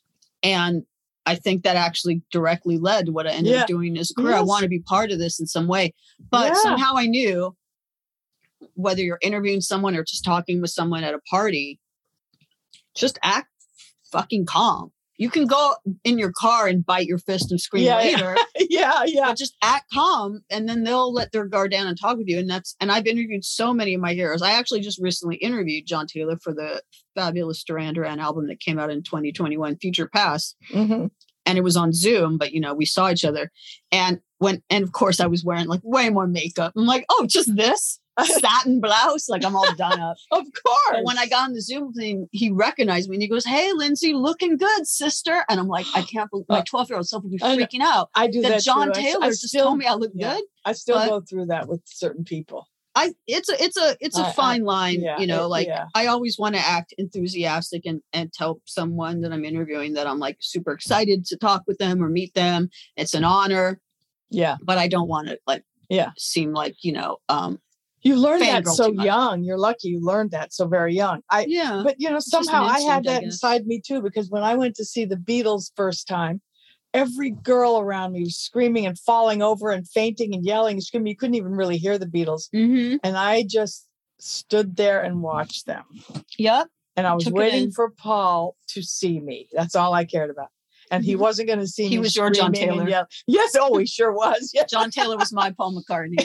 And I think that actually directly led to what I ended Yeah. up doing as a career. I Yes. want to be part of this in some way. But Yeah. somehow I knew, whether you're interviewing someone or just talking with someone at a party, just act fucking calm. You can go in your car and bite your fist and scream Yeah, later, Yeah, yeah. but just act calm, and then they'll let their guard down and talk with you. And that's, and I've interviewed so many of my heroes. I actually just recently interviewed John Taylor for the fabulous Duran Duran album that came out in twenty twenty-one, Future Past. hmm And it was on Zoom, but you know, we saw each other. And when, and of course I was wearing like way more makeup. I'm like, oh, just this satin blouse. Like I'm all done up. Of course. But when I got on the Zoom thing, he recognized me and he goes, hey, Lindsay, looking good, sister. And I'm like, I can't believe my twelve year old self would be I know. freaking out I do that that John too. I- Taylor I just still- told me I look yeah. good. I still but- go through that with certain people. I it's a it's a it's a I- I- fine line, yeah, you know, it- like yeah. I always want to act enthusiastic and and tell someone that I'm interviewing that I'm like super excited to talk with them or meet them. It's an honor, Yeah. but I don't want to like Yeah. seem like, you know, um You learned that Fangirl so too much. young. You're lucky you learned that so very young. I yeah. But you know, just an somehow I had instinct, I that guess. inside me too, because when I went to see the Beatles first time, every girl around me was screaming and falling over and fainting and yelling and screaming. You couldn't even really hear the Beatles. Mm-hmm. And I just stood there and watched them. Yep. And I was Took it waiting in. for Paul to see me. That's all I cared about. And he Mhm. wasn't going to see He me. was your John screaming and Taylor. yell- Yes. Oh, he sure was. Yes. John Taylor was my Paul McCartney.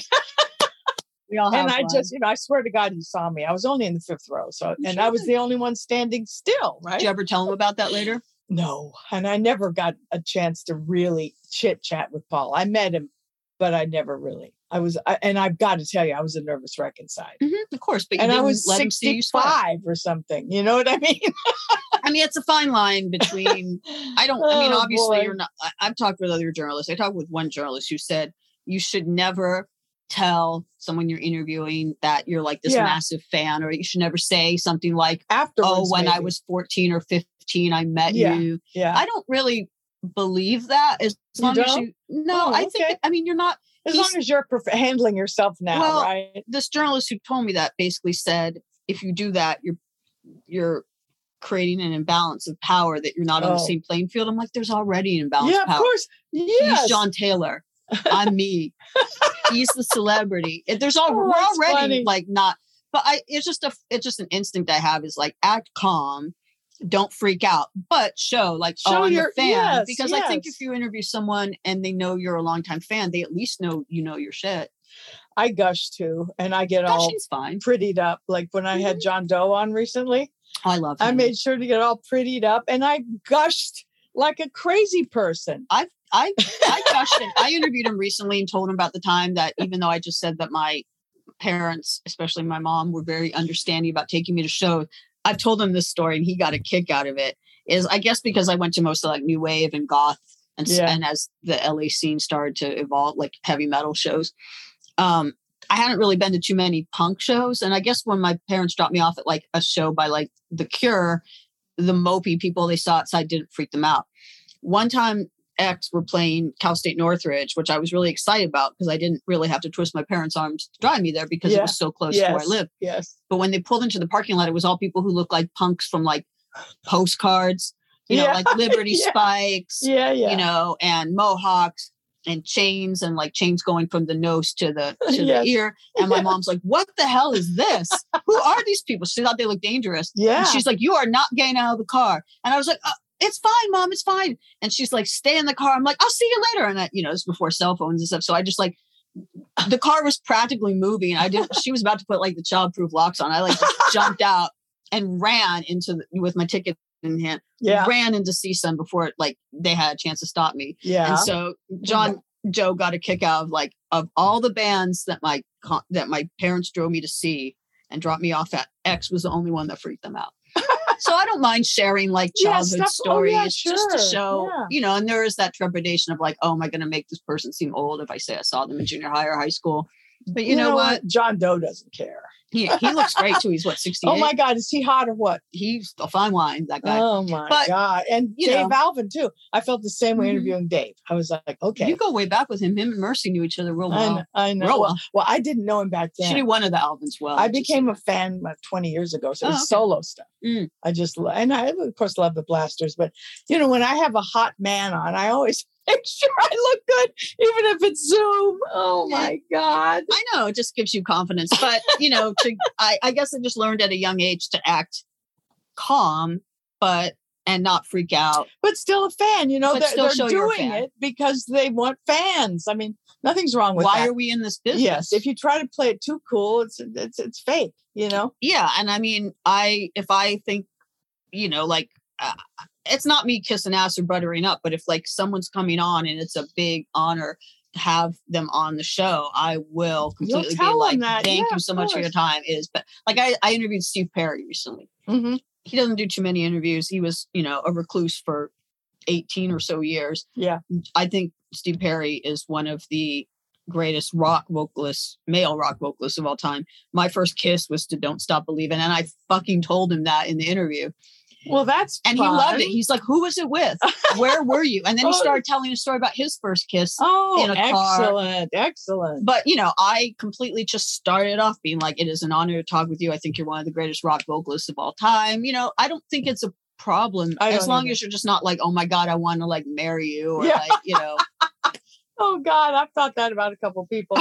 We all have And I one. just, you know, I swear to God, he saw me. I was only in the fifth row. So, and sure I was did. the only one standing still, right? Did you ever tell him about that later? No. And I never got a chance to really chit chat with Paul. I met him, but I never really. I was, I, and I've got to tell you, I was a nervous wreck inside. Mm-hmm, of course, but you And I didn't was let him see you sweat. sixty-five or something. You know what I mean? I mean, it's a fine line between. I don't. I mean, Oh, obviously, boy. you're not. I, I've talked with other journalists. I talked with one journalist who said you should never tell someone you're interviewing that you're like this Yeah. massive fan, or you should never say something like, Afterwards, "Oh, when I maybe. was fourteen or fifteen, I met Yeah. you." yeah. I don't really believe that. As You long as don't? you, no, Oh, I think. okay. That, I mean, you're not. As he's- long as you're prof- handling yourself now, Well, right? This journalist who told me that basically said, if you do that, you're you're creating an imbalance of power that you're not on the Oh. same playing field. I'm like, there's already an imbalance Yeah, of of power. course. Yes. He's John Taylor. I'm me. He's the celebrity. It- There's all Oh, we're that's already funny. like not. But I, it's just a, it's just an instinct I have is like act calm, don't freak out, but show like Show oh, I'm your- a fan. yes, because I think yes. if you interview someone and they know you're a longtime fan, they at least know you know your shit. I gush too, and I get all Gushing's fine. prettied up. Like when I had John Doe on recently, I love I him. made sure to get all prettied up, and I gushed like a crazy person. I I I gushed him. I interviewed him recently and told him about the time that even though I just said that my parents, especially my mom, were very understanding about taking me to shows, I've told him this story and he got a kick out of it. Is I guess because I went to most of like new wave and goth, and Yeah. and as the L A scene started to evolve, like heavy metal shows, um, I hadn't really been to too many punk shows. And I guess when my parents dropped me off at like a show by like The Cure, the mopey people they saw outside didn't freak them out. One time, X were playing Cal State Northridge, which I was really excited about because I didn't really have to twist my parents' arms to drive me there because Yeah. it was so close Yes. to where I lived. Yes. But when they pulled into the parking lot, it was all people who looked like punks from like postcards, you know, Yeah. like Liberty Yeah. Spikes, Yeah. Yeah. you know, and mohawks and chains and like chains going from the nose to the to Yes. the ear. And my Yeah. mom's like, "What the hell is this? Who are these people?" She thought they looked dangerous. Yeah. And she's like, "You are not getting out of the car." And I was like, uh, "It's fine, Mom. It's fine." And she's like, "Stay in the car." I'm like, "I'll see you later." And that, you know, it's before cell phones and stuff. So I just like, the car was practically moving. I didn't, she was about to put like the childproof locks on. I like just jumped out and ran into the, with my ticket in hand, Yeah. ran in to see some before like they had a chance to stop me. Yeah. And so John Joe got a kick out of like of all the bands that my co- that my parents drove me to see and dropped me off at. X was the only one that freaked them out. So I don't mind sharing like Yeah, childhood stuff- oh, stories yeah, just to sure. show, Yeah. you know, and there is that trepidation of like, oh, am I going to make this person seem old if I say I saw them in junior high or high school? But you, know, what? John Doe doesn't care. He, he looks great too. He's what, sixty-eight? Oh my God, is he hot or what? He's a fine wine, that guy. Oh my But, God. And you Dave know. Alvin too. I felt the same way Mhm. interviewing Dave. I was like, okay. You go way back with him. Him and Mercy knew each other real I well. know. I know. Real Well, well. well, I didn't know him back She then. did one of the Alvins well. I Just- became a fan about twenty years ago. So Oh, it's okay. solo stuff. Mm. I just, lo- and I, of course, love the Blasters. But, you know, when I have a hot man on, I always make sure I look good, even if it's Zoom. Oh my God. I know, it just gives you confidence. But, you know, to I, I guess I just learned at a young age to act calm, but and not freak out. But still a fan, you know, But they're, still they're show you're a doing fan. it because they want fans. I mean, nothing's wrong with Why that. are we in this business? Yes, if you try to play it too cool, it's it's it's fake, you know. Yeah, and I mean, I if I think, you know, like uh, it's not me kissing ass or buttering up, but if like someone's coming on and it's a big honor to have them on the show, I will You'll completely be tell like, them that. "Thank Yeah, you of so much for your course. time." It is, but like I, I interviewed Steve Perry recently. Mm-hmm. He doesn't do too many interviews. He was, you know, a recluse for eighteen or so years. Yeah. I think Steve Perry is one of the greatest rock vocalists, male rock vocalists of all time. My first kiss was to Don't Stop Believin', and I fucking told him that in the interview. Well, that's And fun. he loved it. He's like, "Who was it with? Where were you?" And then he Oh. started telling a story about his first kiss. oh, in a car. excellent, excellent. But, you know, I completely just started off being like, "It is an honor to talk with you. I think you're one of the greatest rock vocalists of all time." You know, I don't think it's a problem I as don't long either. as you're just not like, "Oh my God, I want to like marry you," or Yeah. like, you know. Oh God, I've thought that about a couple people.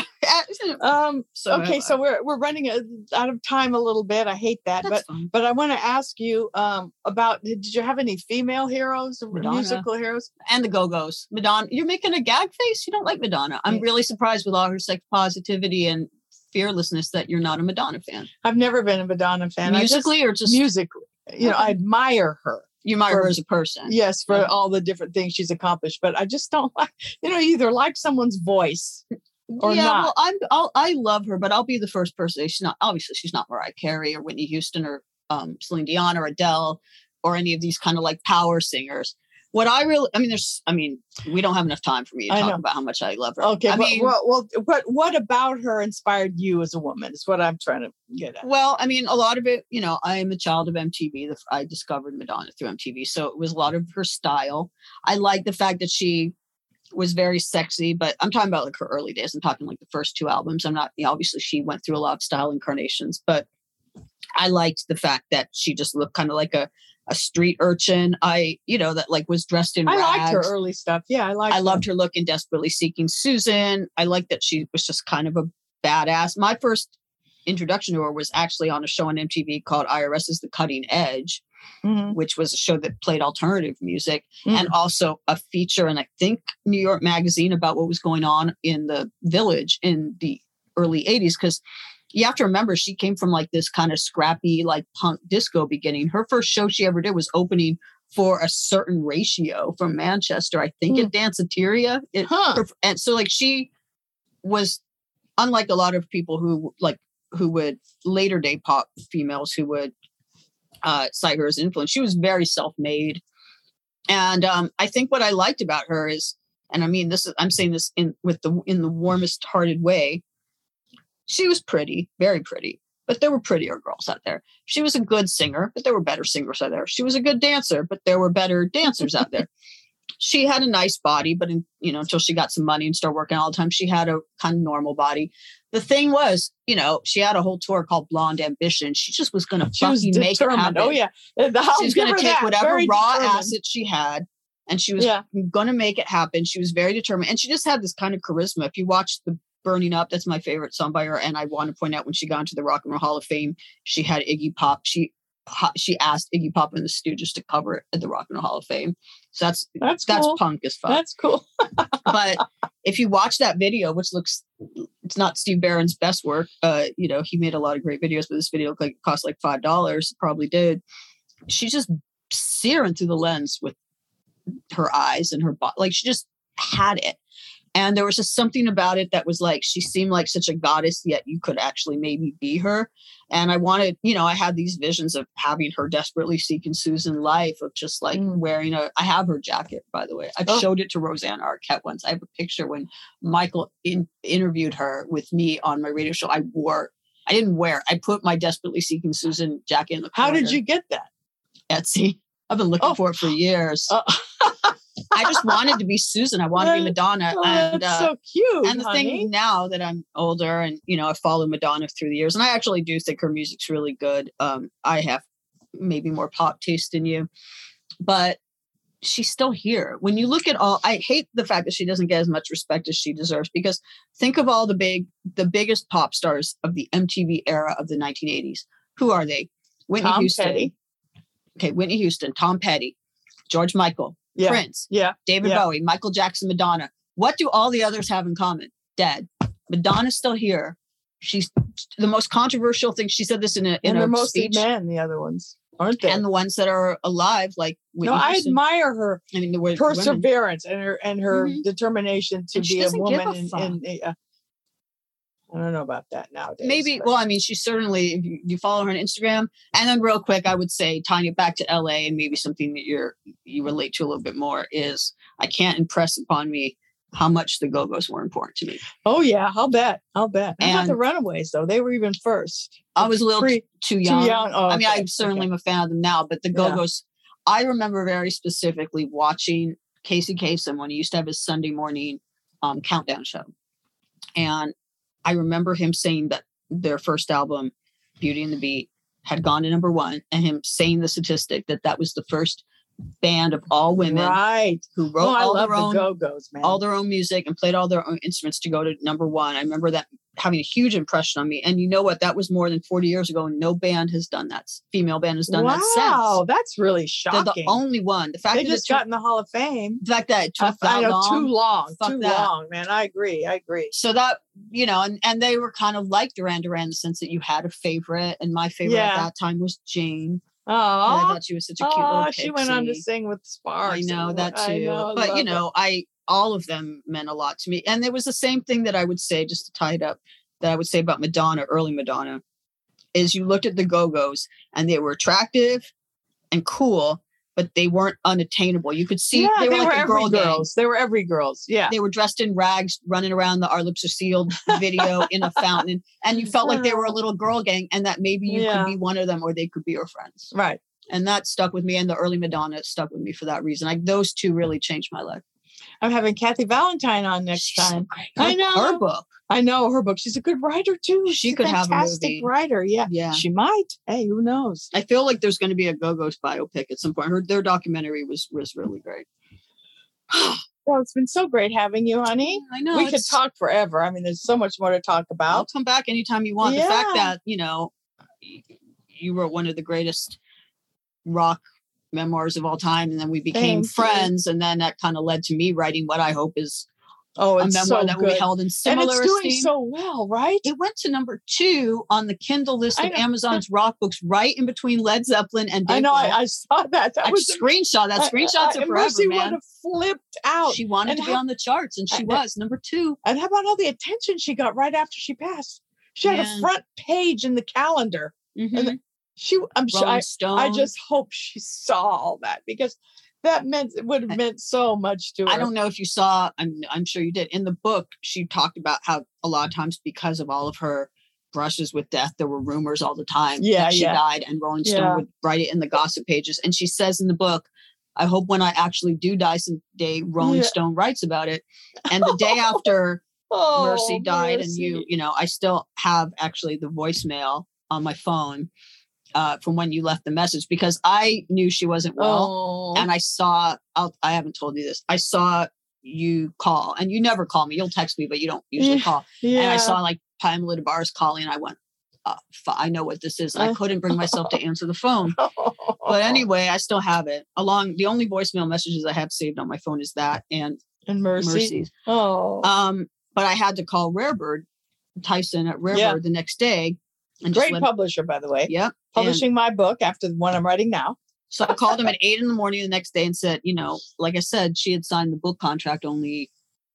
Um. So, okay, uh, so we're we're running a, out of time a little bit. I hate that, That's but fine. but I want to ask you um about did you have any female heroes, Madonna. musical heroes? And the Go-Go's. Madonna, you're making a gag face? You don't like Madonna. I'm Yeah. really surprised with all her sex positivity and fearlessness that you're not a Madonna fan. I've never been a Madonna fan. I just- Musically or just musically, you know, Okay. I admire her. you admire her for- as a person? Yes, for Okay. all the different things she's accomplished, but I just don't like, you know, you either like someone's voice or yeah, not. well, I'm I'll, I love her, but I'll be the first person. She's not obviously she's not Mariah Carey or Whitney Houston or um, Celine Dion or Adele or any of these kind of like power singers. What I really, I mean, there's, I mean, we don't have enough time for me to I talk know. about how much I love her. Okay, I but mean, well, well, what what about her inspired you as a woman? Is what I'm trying to get at. Well, I mean, a lot of it, you know, I am a child of M T V. The- I discovered Madonna through M T V. So it was a lot of her style. I like the fact that she was very sexy, but I'm talking about like her early days. I'm talking like the first two albums. I'm not, you know, obviously she went through a lot of style incarnations, but I liked the fact that she just looked kind of like a, a street urchin. I, you know, that like was dressed in I rags. liked her early stuff. Yeah, I liked. I loved her look in Desperately Seeking Susan. I liked that she was just kind of a badass. My first introduction to her was actually on a show on M T V called I R S's The Cutting Edge, Mhm. which was a show that played alternative music Mm. and also a feature in, I think, New York Magazine about what was going on in the village in the early eighties. Because you have to remember she came from like this kind of scrappy, like punk disco beginning. Her first show she ever did was opening for a certain ratio from Manchester, I think, Hmm. at Danceteria. It, Huh. her- and so like she was unlike a lot of people who like who would later day pop females who would uh, cite her as influence. She was very self-made. And um, I think what I liked about her is, and I mean, this is, I'm saying this in with the in the warmest hearted way. She was pretty, very pretty, but there were prettier girls out there. She was a good singer, but there were better singers out there. She was a good dancer, but there were better dancers out there. She had a nice body, but in, you know, until she got some money and started working all the time, she had a kind of normal body. The thing was, you know, she had a whole tour called Blonde Ambition. She just was going to She was fucking make it determined. happen. Oh yeah, And I'll She was give going her to take that. whatever Very raw determined. assets she had, and she was Yeah. going to make it happen. She was very determined, and she just had this kind of charisma. If you watch the Burning Up, that's my favorite song by her. And I want to point out when she got into the Rock and Roll Hall of Fame, she had Iggy Pop. She she asked Iggy Pop and the Stooges to cover it at the Rock and Roll Hall of Fame. So that's That's that's cool. punk as fuck. That's cool. But if you watch that video, which looks, it's not Steve Barron's best work. Uh, you know, he made a lot of great videos, but this video looked like it cost like five dollars. Probably did. She's just searing through the lens with her eyes and her body. Like she just had it. And there was just something about it that was like, she seemed like such a goddess, yet you could actually maybe be her. And I wanted, you know, I had these visions of having her desperately seeking Susan life, of just like Mm. wearing a, I have her jacket, by the way. I've Oh. showed it to Roseanne Arquette once. I have a picture when Michael in, interviewed her with me on my radio show. I wore, I didn't wear, I put my desperately seeking Susan jacket in the How did corner. you get that? Etsy. I've been looking Oh. for it for years. Uh, I just wanted to be Susan. I wanted to be Madonna. oh, and that's uh, so cute. and the honey. thing now that I'm older and, you know, I follow Madonna through the years, and I actually do think her music's really good. Um, I have maybe more pop taste than you, but she's still here. When you look at all, I hate the fact that she doesn't get as much respect as she deserves, because think of all the big, the biggest pop stars of the M T V era of the nineteen eighties. Who are they? Whitney Tom Houston. Petty. Okay, Whitney Houston, Tom Petty, George Michael, Yeah. Prince, Yeah. David Yeah. Bowie, Michael Jackson, Madonna. What do all the others have in common? Dead. Madonna's still here. She's the most controversial thing. She said this in a in And they're a mostly speech. men, the other ones, aren't they? And the ones that are alive, like no, Whitney I Houston. admire her I mean, the way women. perseverance and her and her Mhm. determination to And she be a doesn't give woman. a in, fuck. in, uh, I don't know about that nowadays. Maybe, but- well, I mean, she's certainly, if you, you follow her on Instagram. And then real quick, I would say, tying it back to L A, and maybe something that you're, you relate to a little bit more, is I can't impress upon me how much the Go-Go's were important to me. Oh yeah, I'll bet. I'll bet. How about And- the Runaways though? They were even first. I was a little Pre- too young. young? Oh, I mean, okay, I certainly okay. am a fan of them now, but the Yeah. Go-Go's, I remember very specifically watching Casey Kasem when he used to have his Sunday morning um, countdown show. And I remember him saying that their first album, Beauty and the Beat, had gone to number one, and him saying the statistic that that was the first band of all women Right. who wrote Oh, I all love their the own Go-Go's, man. all their own music and played all their own instruments to go to number one. I remember that having a huge impression on me. And you know what? That was more than forty years ago, and no band has done that. Female band has done wow, that since. that's really They're shocking. the only one. The fact they that just it took- got in the Hall of Fame. the fact that it took I that know, long. too long, Fuck too that. long, man. I agree. I agree. So that, you know, and, and they were kind of like Duran Duran in the sense that you had a favorite. And my favorite Yeah. at that time was Jane. Oh, And I thought she was such a cute little she went on to pixie. sing with Sparks. I know and that what- too. I know, I but you love know, I all of them meant a lot to me. And there was the same thing that I would say, just to tie it up, that I would say about Madonna, early Madonna, is you looked at the Go-Go's and they were attractive and cool, but they weren't unattainable. You could it. see Yeah, they were they like were a every girl gang. girls. They were every girls. Yeah. They were dressed in rags, running around the Our Lips Are Sealed video in a fountain. And you felt like they were a little girl gang, and that maybe you Yeah. could be one of them or they could be your friends. Right. And that stuck with me. And the early Madonna stuck with me for that reason. Like those two really changed my life. I'm having Kathy Valentine on next She's so time. great. I Her- know. Her book. I know her book. She's a good writer too. She She's could a have a fantastic movie. writer. Yeah. Yeah. She might. Hey, who knows? I feel like there's going to be a Go-Go's biopic at some point. Her their documentary was was really great. Well, it's been so great having you, honey. I know. we could it's- talk forever. I mean, there's so much more to talk I'll about. come back anytime you want. The fact Yeah. that, you know, y- you wrote one of the greatest rock memoirs of all time, and then we became Thank you. friends, and then that kind of led to me writing what I hope is Oh, a it's memoir so that will be good. held in And similar it's doing esteem. so well, right? It went to number two on the Kindle list I of know. Amazon's rock books, right in between Led Zeppelin and Dave I know. Grohl. I, I saw that. That I was screenshot that. I- Screenshots I- are forever, Mercy would man. have flipped out. She wanted And to be how- on the charts, and she and- was number two. And how about all the attention she got right after she passed? She had Yeah. a front page in the calendar. Mhm. And she, I'm sure. Rolling I, Stone. I just hope she saw all that because that meant it would have meant so much to her. I don't know if you saw, I'm, I'm sure you did. In the book, she talked about how a lot of times because of all of her brushes with death, there were rumors all the time Yeah, that she yeah. died, and Rolling Stone Yeah. would write it in the gossip pages. And she says in the book, I hope when I actually do die someday, Rolling Yeah. Stone writes about it. And the day after Oh, Mercy died, and you, Mercy. you know, I still have actually the voicemail on my phone uh, from when you left the message, because I knew she wasn't well. Oh. And I saw, I'll, I haven't told you this, I saw you call, and you never call me. You'll text me, but you don't usually Yeah. call. yeah. And I saw like Pamela DeBar's calling, and I went, uh, f- I know what this is. And I Uh. couldn't bring myself to answer the phone. Oh. But anyway, I still have it. Along the only voicemail messages I have saved on my phone is that and and Mercy. Mercy's. Oh, Um, but I had to call Rarebird, Tyson at Rarebird Yeah. the next day. And just great let, publisher, by the way. Yep. And Publishing my book after the one I'm writing now. so I called him at eight in the morning the next day and said, you know, like I said, she had signed the book contract only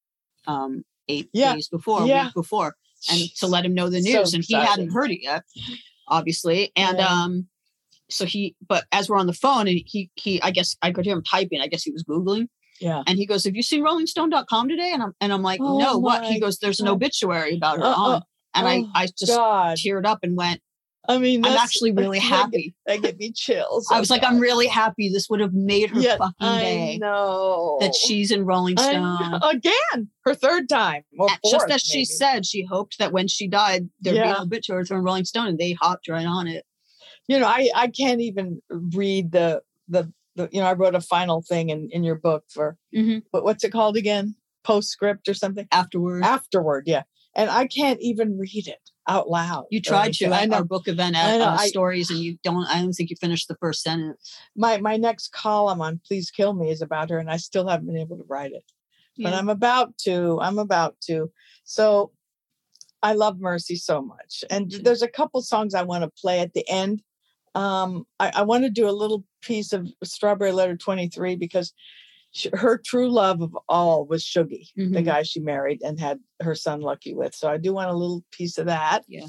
um, eight Yeah. days before, a Yeah. week before, and to let him know the So news. and he excited. hadn't heard it yet, obviously. And Yeah. um, so he, but as we're on the phone, and he, he, I guess I could hear him typing. I guess he was Googling. Yeah. And he goes, have you seen rolling stone dot com today? And I'm, and I'm like, Oh no, what? my He goes, there's an God. obituary about her Uh, on. uh, And oh, I, I just God. teared up and went, I mean, I'm that's- actually really that get- happy. That get me chills. I was like, I'm really happy. This would have made her yeah, fucking I day know that she's in Rolling I Stone. know. again her third time. Or Uh, Just fourth, as she maybe. said, she hoped that when she died, there'd be Yeah. an obituary from Rolling Stone, and they hopped right on it. You know, I I can't even read the the, the you know I wrote a final thing in in your book for Mhm. what what's it called again? Postscript or something. Afterwards, Afterward, yeah. And I can't even read it out loud. you or tried to anything. I at know. our book event I at know, uh, I- stories, and you don't. I don't think you finished the first sentence. My my next column on Please Kill Me is about her, and I still haven't been able to write it. But Yeah. I'm about to. I'm about to. So I love Mercy so much. And too. there's a couple songs I want to play at the end. Um, I, I want to do a little piece of Strawberry Letter twenty-three because sh her true love of all was Shuggy, the Mhm. guy she married and had her son Lucky with. So I do want a little piece of that. Yeah.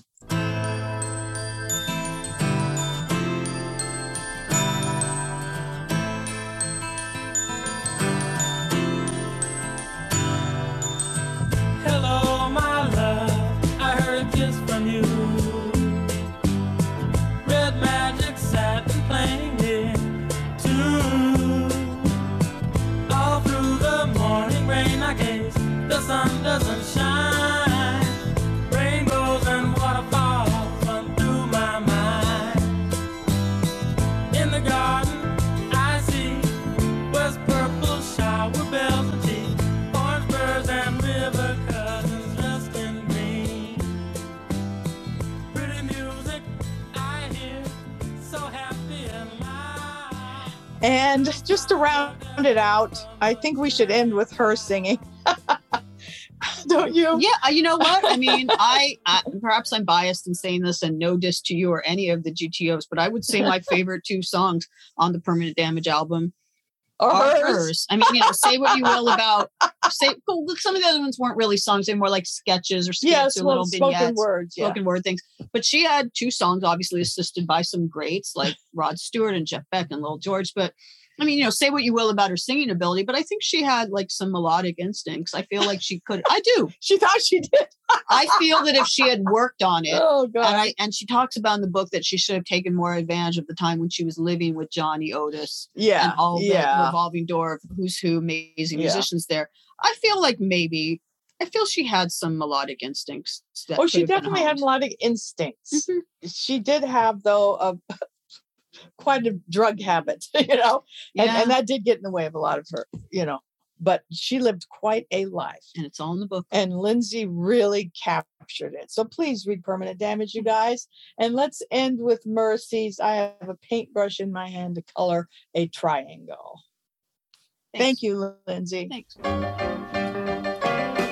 Hello, my love. I heard a kiss from you. Red magic satin playing it too. All through the morning rain, I gaze. The sun doesn't shine. Rainbows and waterfalls run through my mind. In the garden, I see was purple shower bells and tea. Orange birds and river cousins dressed in green. Pretty music I hear, so happy and loud. And just to round it out, I think we should end with her singing. Don't you? Yeah, uh, you know what? I mean, I, I perhaps I'm biased in saying this, and no diss to you or any of the G T Os, but I would say my favorite two songs on the Permanent Damage album Or are hers. hers. I mean, you know, say what you will about say. Well, look, some of the other ones weren't really songs; they were more like sketches or skits Yes, or well, little spoken vignettes, words. Yeah. spoken word things. But she had two songs, obviously assisted by some greats like Rod Stewart and Jeff Beck and Lil George. But I mean, you know, say what you will about her singing ability, but I think she had like some melodic instincts. I feel like she could. I do. She thought she did. I feel that if she had worked on it, Oh God. and I and she talks about in the book that she should have taken more advantage of the time when she was living with Johnny Otis yeah. and all the yeah. revolving door of who's who amazing Yeah. musicians there. I feel like maybe I feel she had some melodic instincts. That Oh, could she have been definitely had honed. melodic instincts. Mhm. She did have, though, a quite a drug habit, you know, and, Yeah, and that did get in the way of a lot of her, you know. But she lived quite a life, and it's all in the book. and Lindsay really captured it. So please read Permanent Damage, you guys. And let's end with Mercy's. I have a paintbrush in my hand to color a triangle. Thanks. Thank you, Lindsay. Thanks.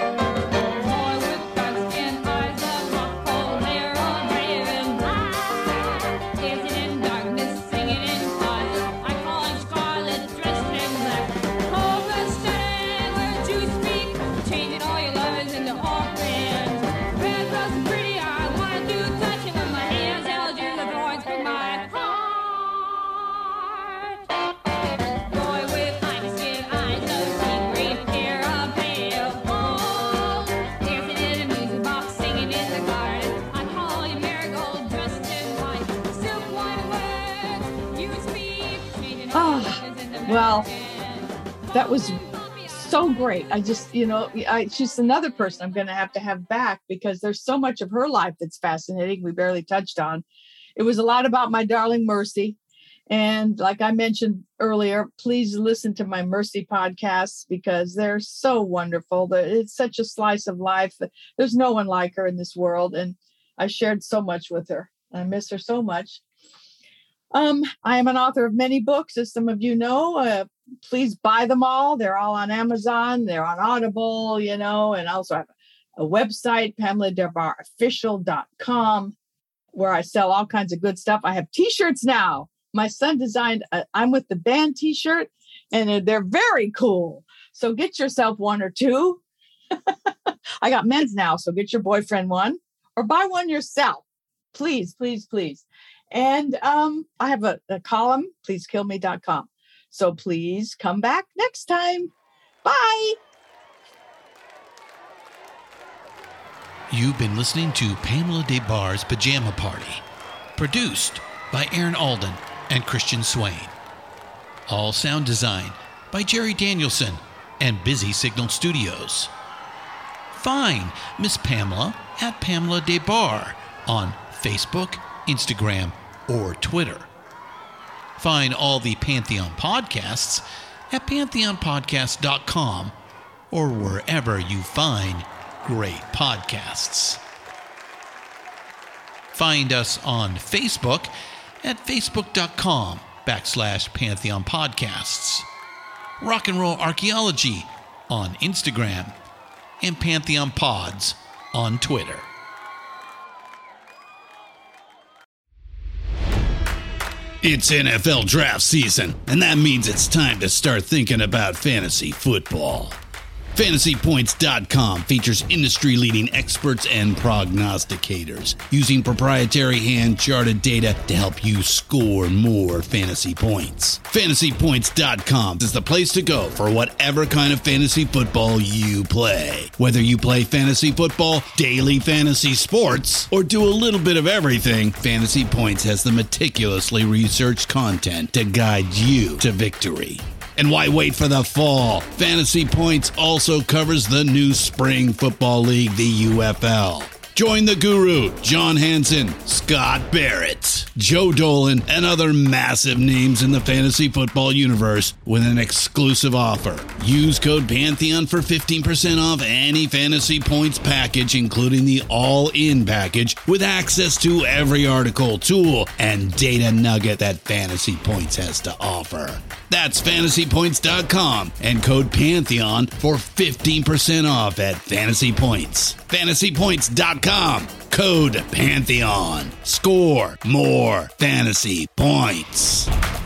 that was so great. I just, you know, I, she's another person I'm going to have to have back because there's so much of her life that's fascinating. We barely touched on. It was a lot about my darling Mercy. And like I mentioned earlier, please listen to my Mercy podcasts because they're so wonderful. It's such a slice of life. There's no one like her in this world. And I shared so much with her. I miss her so much. Um, I am an author of many books, as some of you know. Uh, please buy them all. They're all on Amazon. They're on Audible, you know, and I also have a website, Pamela Des Barres Official dot com, where I sell all kinds of good stuff. I have T-shirts now. My son designed a I'm with the band T-shirt, and they're very cool. So get yourself one or two. I got men's now, so get your boyfriend one or buy one yourself. Please, please, please. And um, I have a, a column, please kill me dot com. So please come back next time. Bye. You've been listening to Pamela Des Barres' Pajama Party, produced by Aaron Alden and Christian Swain. All sound design by Jerry Danielson and Busy Signal Studios. Find Miss Pamela at Pamela Des Barres on Facebook, Instagram, or Twitter. Find all the Pantheon podcasts at pantheon podcast dot com or wherever you find great podcasts. Find us on Facebook at facebook.com backslash Pantheon Podcasts. Rock and Roll Archaeology on Instagram and Pantheon Pods on Twitter. It's N F L draft season, and that means it's time to start thinking about fantasy football. Fantasy Points dot com features industry-leading experts and prognosticators using proprietary hand-charted data to help you score more fantasy points. Fantasy Points dot com is the place to go for whatever kind of fantasy football you play. Whether you play fantasy football, daily fantasy sports, or do a little bit of everything, Fantasy Points has the meticulously researched content to guide you to victory. And why wait for the fall? Fantasy Points also covers the new spring football league, the U F L. Join the guru, John Hansen, Scott Barrett, Joe Dolan, and other massive names in the fantasy football universe with an exclusive offer. Use code Pantheon for fifteen percent off any Fantasy Points package, including the all-in package, with access to every article, tool, and data nugget that Fantasy Points has to offer. That's Fantasy Points dot com and code Pantheon for fifteen percent off at Fantasy Points. Fantasy Points dot com, code Pantheon. Score more fantasy points.